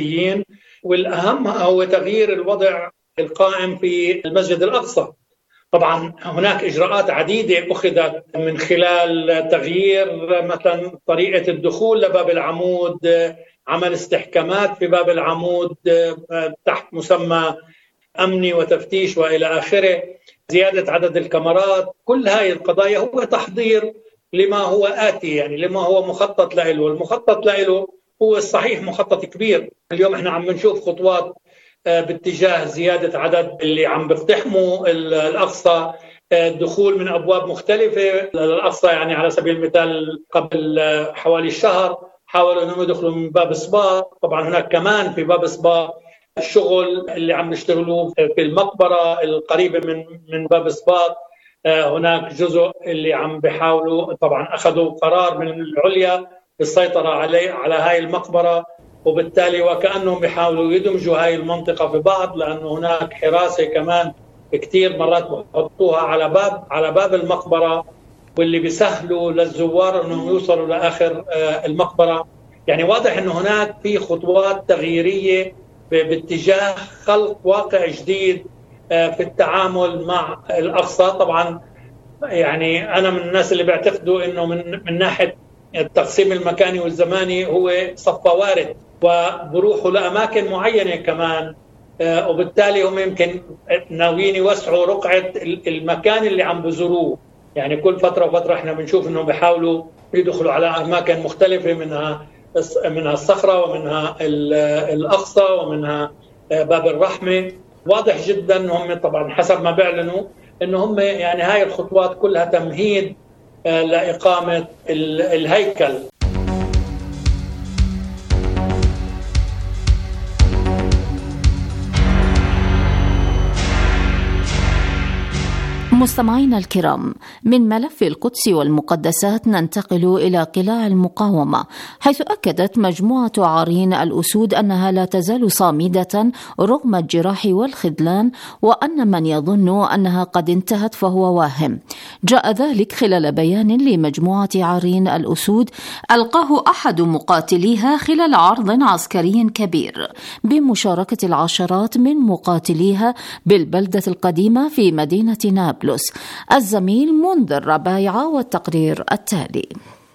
المقدسيين، والأهم هو تغيير الوضع القائم في المسجد الأقصى. طبعا هناك إجراءات عديدة أخذت من خلال تغيير مثلا طريقة الدخول لباب العمود، عمل استحكامات في باب العمود تحت مسمى أمني وتفتيش وإلى آخره، زيادة عدد الكاميرات. كل هاي القضايا هو تحضير لما هو آتي، يعني لما هو مخطط له. المخطط له هو الصحيح مخطط كبير. اليوم احنا عم نشوف خطوات باتجاه زيادة عدد اللي عم بيقتحموا الأقصى، الدخول من أبواب مختلفة للأقصى. يعني على سبيل المثال قبل حوالي شهر حاولوا أنهم يدخلوا من باب صباط. طبعا هناك كمان في باب صباط الشغل اللي عم يشتغلوه في المقبرة القريبة من باب صباط، هناك جزء اللي عم بيحاولوا، طبعا أخذوا قرار من العليا بالسيطرة على هاي المقبرة، وبالتالي وكأنهم بيحاولوا يدمجوا هاي المنطقة في بعض، لأنه هناك حراسة كمان كتير مرات بحطوها على باب المقبرة، واللي بيسهلوا للزوار أنهم يوصلوا لآخر المقبرة. يعني واضح أنه هناك في خطوات تغييرية باتجاه خلق واقع جديد في التعامل مع الأقصى. طبعا يعني أنا من الناس اللي بيعتقدوا أنه من ناحية التقسيم المكاني والزماني هو صفى وارد، وبروحوا لأماكن معينة كمان، وبالتالي هم يمكن ناويين يوسعوا رقعة المكان اللي عم بزوروه. يعني كل فترة وفترة احنا بنشوف انهم بيحاولوا يدخلوا على أماكن مختلفة، منها الصخرة ومنها الأقصى ومنها باب الرحمة. واضح جدا هم طبعا حسب ما بيعلنوا انه هم يعني هاي الخطوات كلها تمهيد لإقامة الهيكل. مستمعينا الكرام، من ملف القدس والمقدسات ننتقل إلى قلاع المقاومة، حيث أكدت مجموعة عارين الأسود أنها لا تزال صامدة رغم الجراح والخذلان، وأن من يظن أنها قد انتهت فهو واهم. جاء ذلك خلال بيان لمجموعة عارين الأسود ألقاه أحد مقاتليها خلال عرض عسكري كبير بمشاركة العشرات من مقاتليها بالبلدة القديمة في مدينة نابلس. الزميل منذر ربايعة والتقرير التالي.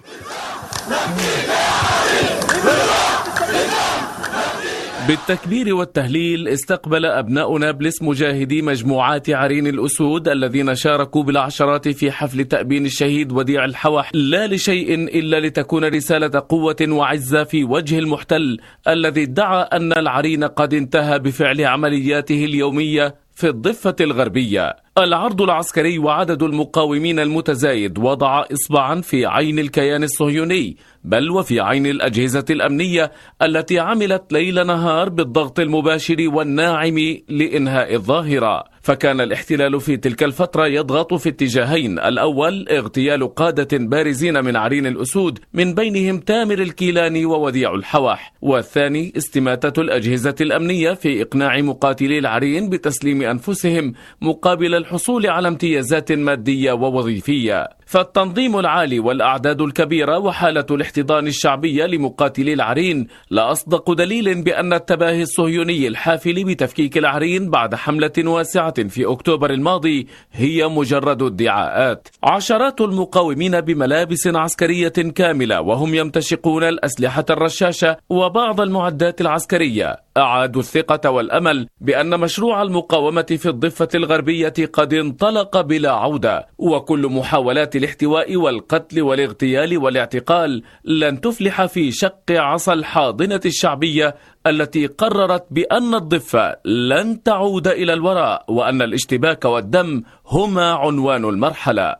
بالتكبير والتهليل استقبل أبناء نابلس مجاهدي مجموعات عرين الأسود الذين شاركوا بالعشرات في حفل تأبين الشهيد وديع الحوح، لا لشيء إلا لتكون رسالة قوة وعزة في وجه المحتل الذي ادعى أن العرين قد انتهى بفعل عملياته اليومية في الضفة الغربية. العرض العسكري وعدد المقاومين المتزايد وضع إصبعا في عين الكيان الصهيوني، بل وفي عين الأجهزة الأمنية التي عملت ليل نهار بالضغط المباشر والناعم لإنهاء الظاهرة. فكان الاحتلال في تلك الفترة يضغط في اتجاهين: الأول اغتيال قادة بارزين من عرين الأسود، من بينهم تامر الكيلاني ووديع الحوح، والثاني استماتة الأجهزة الأمنية في إقناع مقاتلي العرين بتسليم أنفسهم مقابل الحصول على امتيازات مادية ووظيفية. فالتنظيم العالي والأعداد الكبيرة وحالة الاحتضان الشعبية لمقاتلي العرين لا أصدق دليل بأن التباهي الصهيوني الحافل بتفكيك العرين بعد حملة واسعة في أكتوبر الماضي هي مجرد ادعاءات. عشرات المقاومين بملابس عسكرية كاملة وهم يمتشقون الأسلحة الرشاشة وبعض المعدات العسكرية أعادوا الثقة والأمل بأن مشروع المقاومة في الضفة الغربية قد انطلق بلا عودة، وكل محاولات الاحتواء والقتل والاغتيال والاعتقال لن تفلح في شق عصا الحاضنة الشعبية التي قررت بأن الضفة لن تعود إلى الوراء، وأن الاشتباك والدم هما عنوان المرحلة.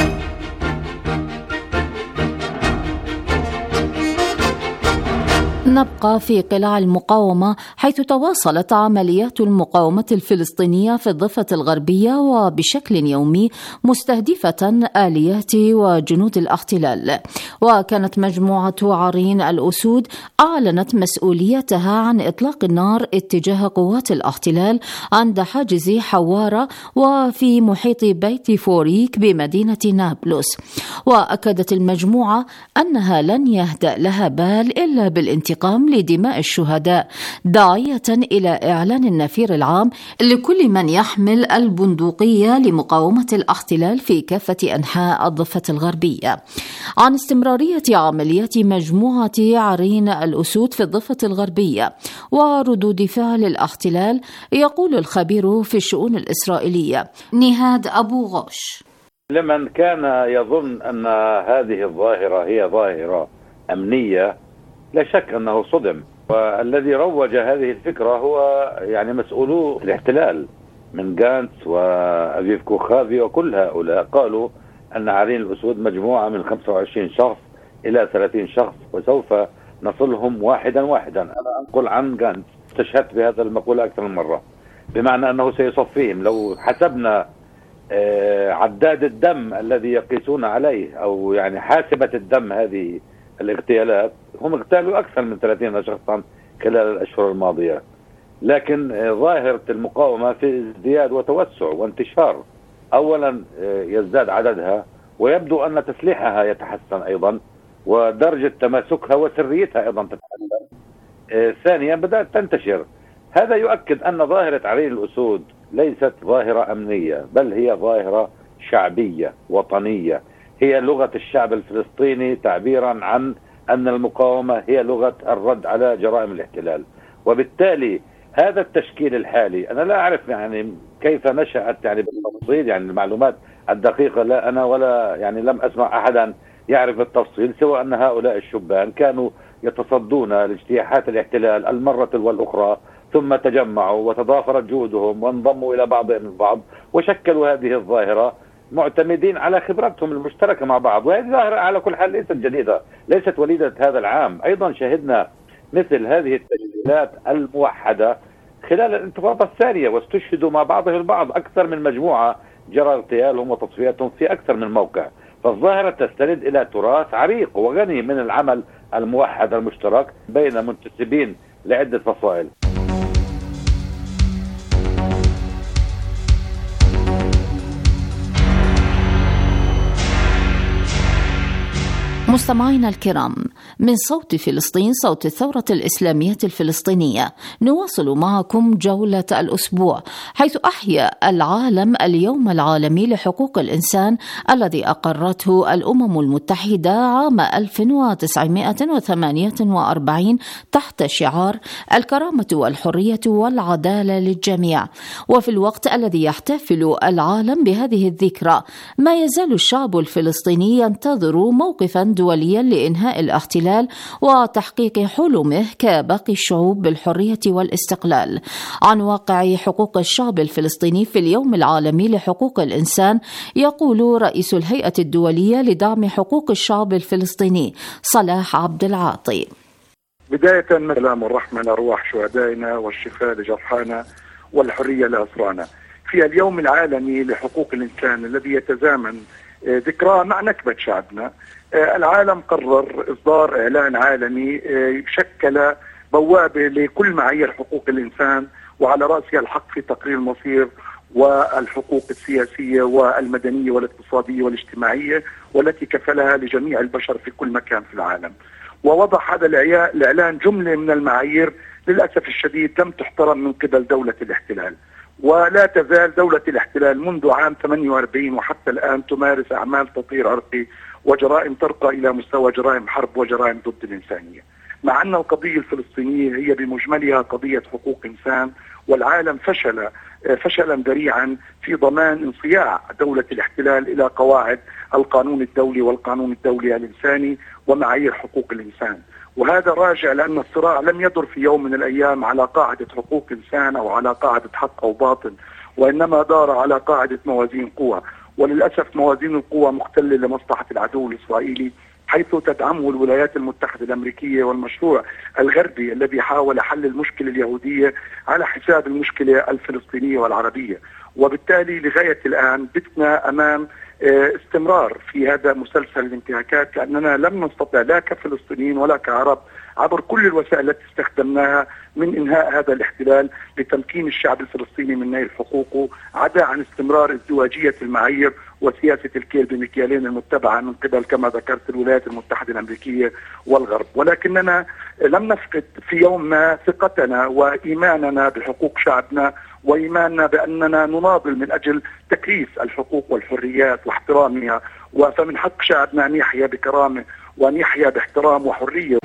نبقى في قلاع المقاومة، حيث تواصلت عمليات المقاومة الفلسطينية في الضفة الغربية وبشكل يومي مستهدفة آليات وجنود الاحتلال. وكانت مجموعة عرين الأسود أعلنت مسؤوليتها عن إطلاق النار اتجاه قوات الاحتلال عند حاجز حوارة وفي محيط بيت فوريك بمدينة نابلس. وأكدت المجموعة أنها لن يهدأ لها بال إلا بالانتقام الانتقام لدماء الشهداء، داعية إلى إعلان النفير العام لكل من يحمل البندقية لمقاومة الاحتلال في كافة أنحاء الضفة الغربية. عن استمرارية عمليات مجموعة عرين الأسود في الضفة الغربية وردود فعل الاحتلال، يقول الخبير في الشؤون الإسرائيلية نهاد أبو غوش: لمن كان يظن أن هذه الظاهرة هي ظاهرة أمنية لا شك أنه صدم، والذي روج هذه الفكرة هو يعني مسؤولو الاحتلال من غانتس وأبيف كوخافي وكل هؤلاء. قالوا أن عرين الأسود مجموعة من 25 شخص إلى 30 شخص وسوف نصلهم واحدا واحدا. أنا أنقل عن غانتس، استشهدت بهذا المقولة أكثر من مرة، بمعنى أنه سيصفيهم. لو حسبنا عداد الدم الذي يقيسون عليه أو يعني حاسبة الدم هذه الاغتيالات، هم اغتالوا أكثر من 30 شخصا خلال الأشهر الماضية. لكن ظاهرة المقاومة في ازدياد وتوسع وانتشار. أولا يزداد عددها، ويبدو أن تسليحها يتحسن أيضا، ودرجة تماسكها وسريتها أيضا تتحسن. ثانيا بدأت تنتشر. هذا يؤكد أن ظاهرة عرين الأسود ليست ظاهرة أمنية، بل هي ظاهرة شعبية وطنية. هي لغة الشعب الفلسطيني تعبيرا عن أن المقاومة هي لغة الرد على جرائم الاحتلال. وبالتالي هذا التشكيل الحالي أنا لا أعرف يعني كيف نشأت يعني بالتفصيل، يعني المعلومات الدقيقة لا أنا ولا يعني لم أسمع أحدا يعرف التفصيل، سوى أن هؤلاء الشبان كانوا يتصدون لاجتياحات الاحتلال المرة والأخرى، ثم تجمعوا وتضافرت جهودهم وانضموا إلى بعضهم البعض وشكلوا هذه الظاهرة معتمدين على خبرتهم المشتركة مع بعض. وهذه ظاهرة على كل حال ليست جديدة، ليست وليدة هذا العام. أيضا شهدنا مثل هذه التشكيلات الموحدة خلال الانتفاضة الثانية، واستشهدوا مع بعضهم البعض أكثر من مجموعة جرى اغتيالهم وتصفيتهم في أكثر من موقع. فالظاهرة تستند إلى تراث عريق وغني من العمل الموحد المشترك بين منتسبين لعدة فصائل. مستمعينا الكرام، من صوت فلسطين، صوت الثورة الإسلامية الفلسطينية، نواصل معكم جولة الأسبوع، حيث أحيا العالم اليوم العالمي لحقوق الإنسان الذي أقرته الأمم المتحدة عام 1948 تحت شعار الكرامة والحرية والعدالة للجميع. وفي الوقت الذي يحتفل العالم بهذه الذكرى، ما يزال الشعب الفلسطيني ينتظر موقفا دوليا لإنهاء الاحتلال وتحقيق حلمه كباقي الشعوب بالحرية والاستقلال. عن واقع حقوق الشعب الفلسطيني في اليوم العالمي لحقوق الإنسان، يقول رئيس الهيئة الدولية لدعم حقوق الشعب الفلسطيني صلاح عبد العاطي: بداية السلام والرحمة لأرواح شهدائنا والشفاء لجرحانا والحرية لأسرانا. في اليوم العالمي لحقوق الإنسان الذي يتزامن ذكرى مع نكبة شعبنا، العالم قرر إصدار إعلان عالمي شكل بوابة لكل معايير حقوق الإنسان، وعلى رأسها الحق في تقرير المصير والحقوق السياسية والمدنية والاقتصادية والاجتماعية، والتي كفلها لجميع البشر في كل مكان في العالم. ووضع هذا الإعلان جملة من المعايير للأسف الشديد لم تحترم من قبل دولة الاحتلال، ولا تزال دولة الاحتلال منذ عام 48 وحتى الآن تمارس أعمال تطهير عرقي وجرائم ترقى إلى مستوى جرائم حرب وجرائم ضد الإنسانية. مع أن القضية الفلسطينية هي بمجملها قضية حقوق إنسان، والعالم فشلا ذريعا في ضمان انصياع دولة الاحتلال إلى قواعد القانون الدولي والقانون الدولي الإنساني ومعايير حقوق الإنسان. وهذا راجع لأن الصراع لم يدر في يوم من الأيام على قاعدة حقوق إنسان أو على قاعدة حق أو باطل، وإنما دار على قاعدة موازين قوى. وللأسف موازين القوى مختلة لمصلحة العدو الإسرائيلي، حيث تدعمه الولايات المتحدة الأمريكية والمشروع الغربي الذي حاول حل المشكلة اليهودية على حساب المشكلة الفلسطينية والعربية. وبالتالي لغاية الآن بتنا أمام استمرار في هذا مسلسل الانتهاكات، لأننا لم نستطع لا كفلسطينيين ولا كعرب عبر كل الوسائل التي استخدمناها من إنهاء هذا الاحتلال لتمكين الشعب الفلسطيني من نيل حقوقه، عدا عن استمرار ازدواجية المعايير وسياسة الكيل بمكيالين المتبعة من قبل كما ذكرت الولايات المتحدة الأمريكية والغرب. ولكننا لم نفقد في يوم ما ثقتنا وإيماننا بحقوق شعبنا وإيماننا بأننا نناضل من أجل تكريس الحقوق والحريات واحترامها، فمن حق شعبنا أن يحيا بكرامة وأن يحيا باحترام وحرية.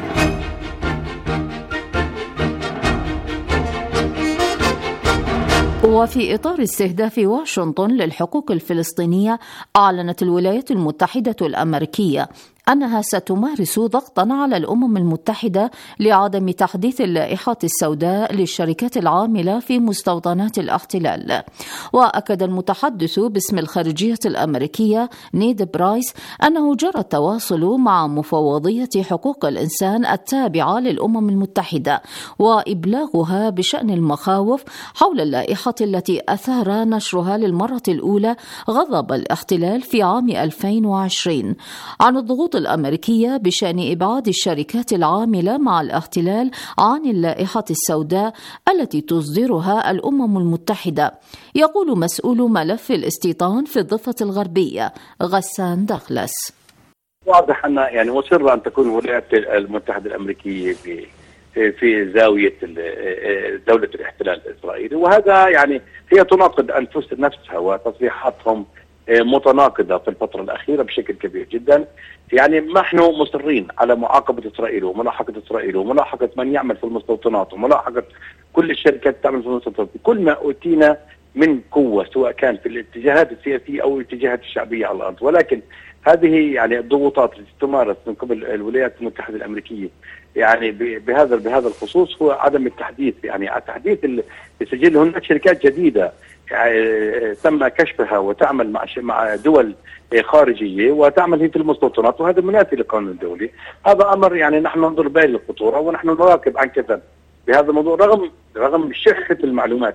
وفي إطار استهداف واشنطن للحقوق الفلسطينية، أعلنت الولايات المتحدة الأمريكية أنها ستمارس ضغطا على الأمم المتحدة لعدم تحديث اللائحات السوداء للشركات العاملة في مستوطنات الاحتلال. وأكد المتحدث باسم الخارجية الأمريكية نيد برايس أنه جرى التواصل مع مفوضية حقوق الإنسان التابعة للأمم المتحدة وإبلاغها بشأن المخاوف حول اللائحة التي أثار نشرها للمرة الأولى غضب الاحتلال في عام 2020 عن الضغوط الأمريكية بشأن إبعاد الشركات العاملة مع الاحتلال عن اللائحة السوداء التي تصدرها الأمم المتحدة. يقول مسؤول ملف الاستيطان في الضفة الغربية غسان دغلس: واضح أن مصرة أن تكون الولايات المتحدة الأمريكية في زاوية دولة الاحتلال الإسرائيلي، وهذا هي تناقض نفسها وتصريحاتهم متناقضة في الفترة الأخيرة بشكل كبير جدا. نحن مصرين على معاقبة إسرائيل وملاحقة إسرائيل وملاحقة من يعمل في المستوطنات وملاحقة كل الشركات تعمل في المستوطنات بكل ما أوتينا من قوة، سواء كان في الاتجاهات السياسية أو الاتجاهات الشعبية على الأرض. ولكن هذه الضغوطات التي تمارس من قبل الولايات المتحدة الأمريكية بهذا الخصوص هو عدم التحديث، تحديث السجل. هناك شركات جديدة تم كشفها وتعمل مع دول خارجية وتعمل هي في المستوطنات، وهذا منافي للقانون الدولي. هذا أمر نحن ننظر به للخطورة، ونحن نراقب عن كثب بهذا الموضوع رغم شحة المعلومات.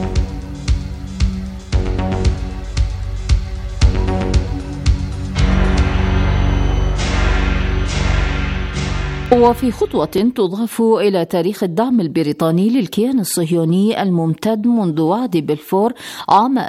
وفي خطوة تضاف إلى تاريخ الدعم البريطاني للكيان الصهيوني الممتد منذ وعد بلفور عام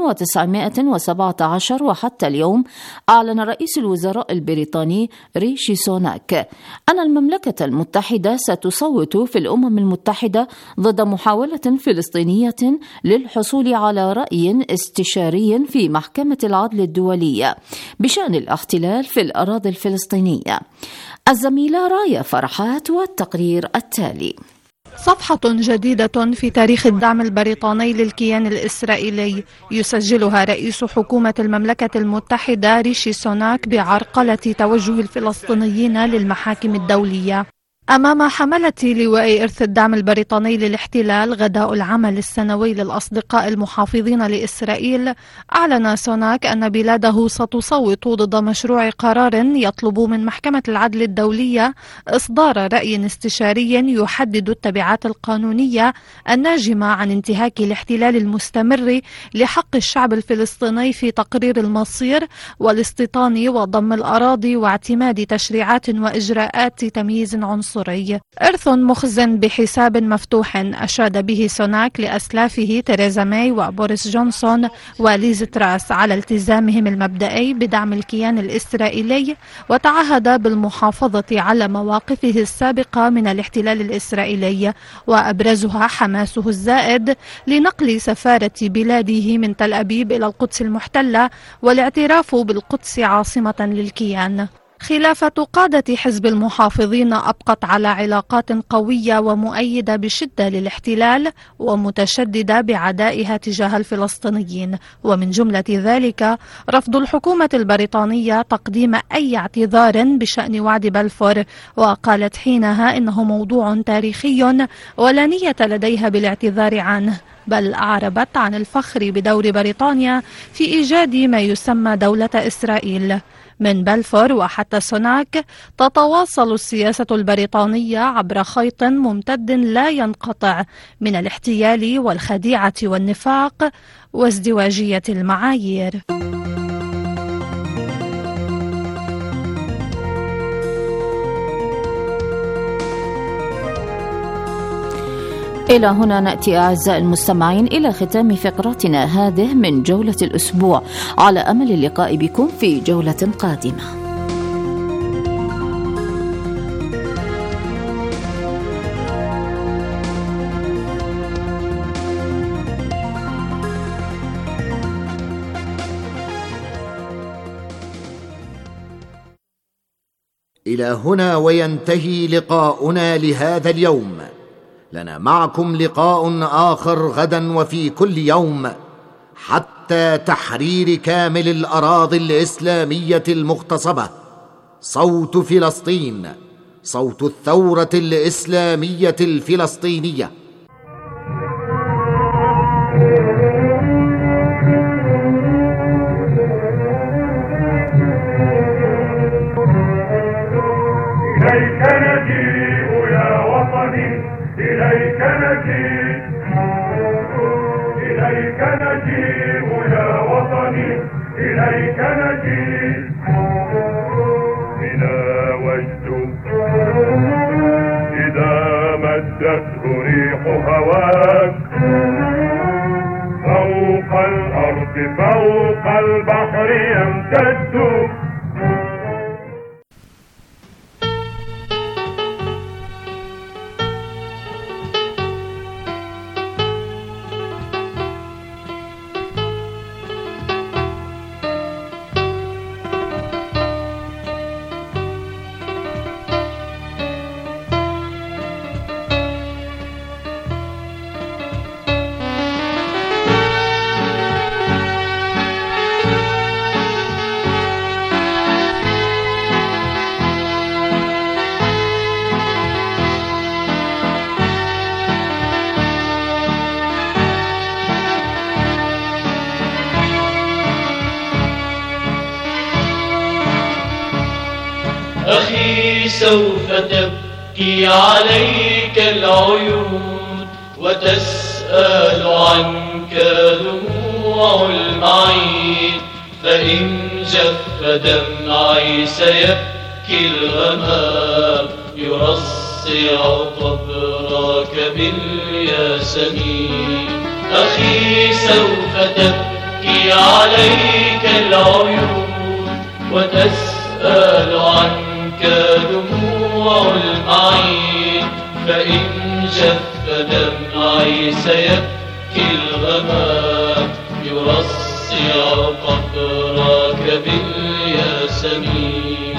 1917 وحتى اليوم، أعلن رئيس الوزراء البريطاني ريشي سوناك أن المملكة المتحدة ستصوت في الأمم المتحدة ضد محاولة فلسطينية للحصول على رأي استشاري في محكمة العدل الدولية بشأن الاحتلال في الأراضي الفلسطينية. الزميلة رايا فرحات والتقرير التالي. صفحة جديدة في تاريخ الدعم البريطاني للكيان الإسرائيلي يسجلها رئيس حكومة المملكة المتحدة ريشي سوناك بعرقلة توجه الفلسطينيين للمحاكم الدولية. أمام حملة لواء إرث الدعم البريطاني للاحتلال غداء العمل السنوي للأصدقاء المحافظين لإسرائيل، أعلن سوناك أن بلاده ستصوت ضد مشروع قرار يطلب من محكمة العدل الدولية إصدار رأي استشاري يحدد التبعات القانونية الناجمة عن انتهاك الاحتلال المستمر لحق الشعب الفلسطيني في تقرير المصير والاستيطان وضم الأراضي واعتماد تشريعات وإجراءات تمييز عنصري. إرث مخزن بحساب مفتوح أشاد به سوناك لأسلافه تيريزا ماي وبوريس جونسون وليز تراس على التزامهم المبدئي بدعم الكيان الإسرائيلي، وتعهد بالمحافظة على مواقفه السابقة من الاحتلال الإسرائيلي، وأبرزها حماسه الزائد لنقل سفارة بلاده من تل أبيب إلى القدس المحتلة والاعتراف بالقدس عاصمة للكيان. خلافة قادة حزب المحافظين أبقت على علاقات قوية ومؤيدة بشدة للاحتلال ومتشددة بعدائها تجاه الفلسطينيين، ومن جملة ذلك رفض الحكومة البريطانية تقديم أي اعتذار بشأن وعد بلفور، وقالت حينها إنه موضوع تاريخي ولا نية لديها بالاعتذار عنه، بل أعربت عن الفخر بدور بريطانيا في إيجاد ما يسمى دولة إسرائيل. من بلفور وحتى سوناك تتواصل السياسة البريطانية عبر خيط ممتد لا ينقطع من الاحتيال والخديعة والنفاق وازدواجية المعايير. إلى هنا نأتي أعزائي المستمعين إلى ختام فقرتنا هذه من جولة الأسبوع، على أمل اللقاء بكم في جولة قادمة. إلى هنا وينتهي لقاؤنا لهذا اليوم. لنا معكم لقاء آخر غدا وفي كل يوم حتى تحرير كامل الأراضي الإسلامية المغتصبة. صوت فلسطين، صوت الثورة الإسلامية الفلسطينية. إليك نجيء يا وطني، إليك نجيء، إليك نجيء يا وطني، إليك نجيء. بنا وجد إذا مدته ريح هواك، فوق الأرض فوق البحر يمتد. أخي سوف تبكي عليك العيون وتسأل عنك دموع المعين، فإن جف دمعي سيبكي الغمام يرصع قبرك بالياسمين. أخي سوف تبكي عليك العيون وتسأل عنك دموع المعين، فإن جف دمعي سيبكي الغمام يرصع قبرك بالياسمين.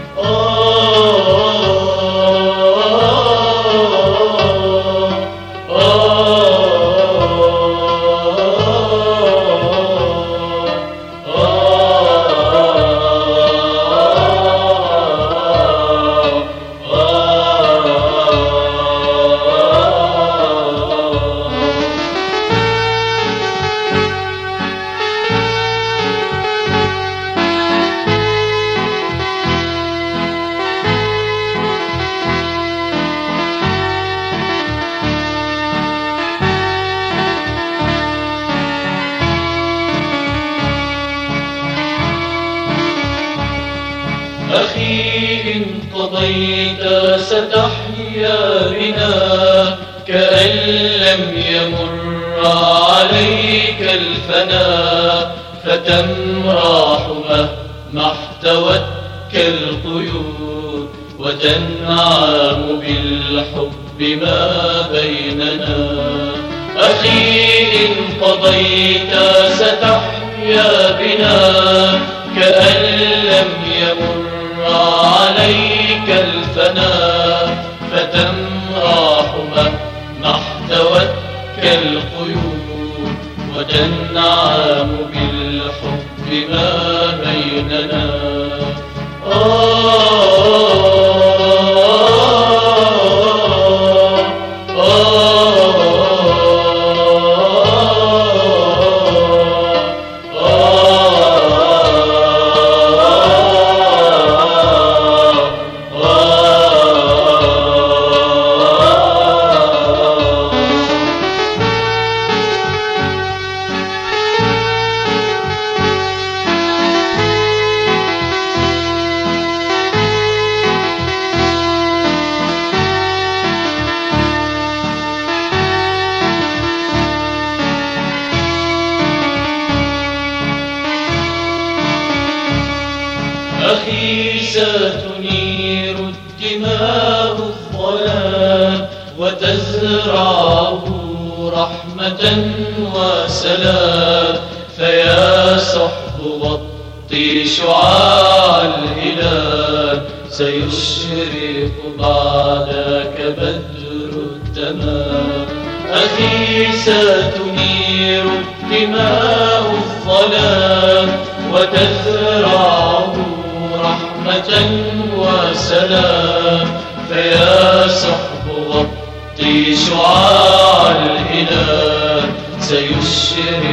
أخي إن قضيت ستحيا بنا كأن لم يمر عليك الفناء، فتمرح مهما احتوتك القيود وتنعم بالحب ما بيننا. أخي إن قضيت ستحيا بنا كأن لم يمر عليك الفناء، فتمرح مهما احتوتك القيود وتنعم بالحب ما بيننا. ستنير الدماء الظلام وتزرعه رحمة وسلام. فيا صحب غطي شعاع الهلال سيشرق بعدك بدر التمام. أخي ستنير الدماء الظلام وتزرعه رحمة وسلام. فيا صحب غطي شعاع الهلال سيشرق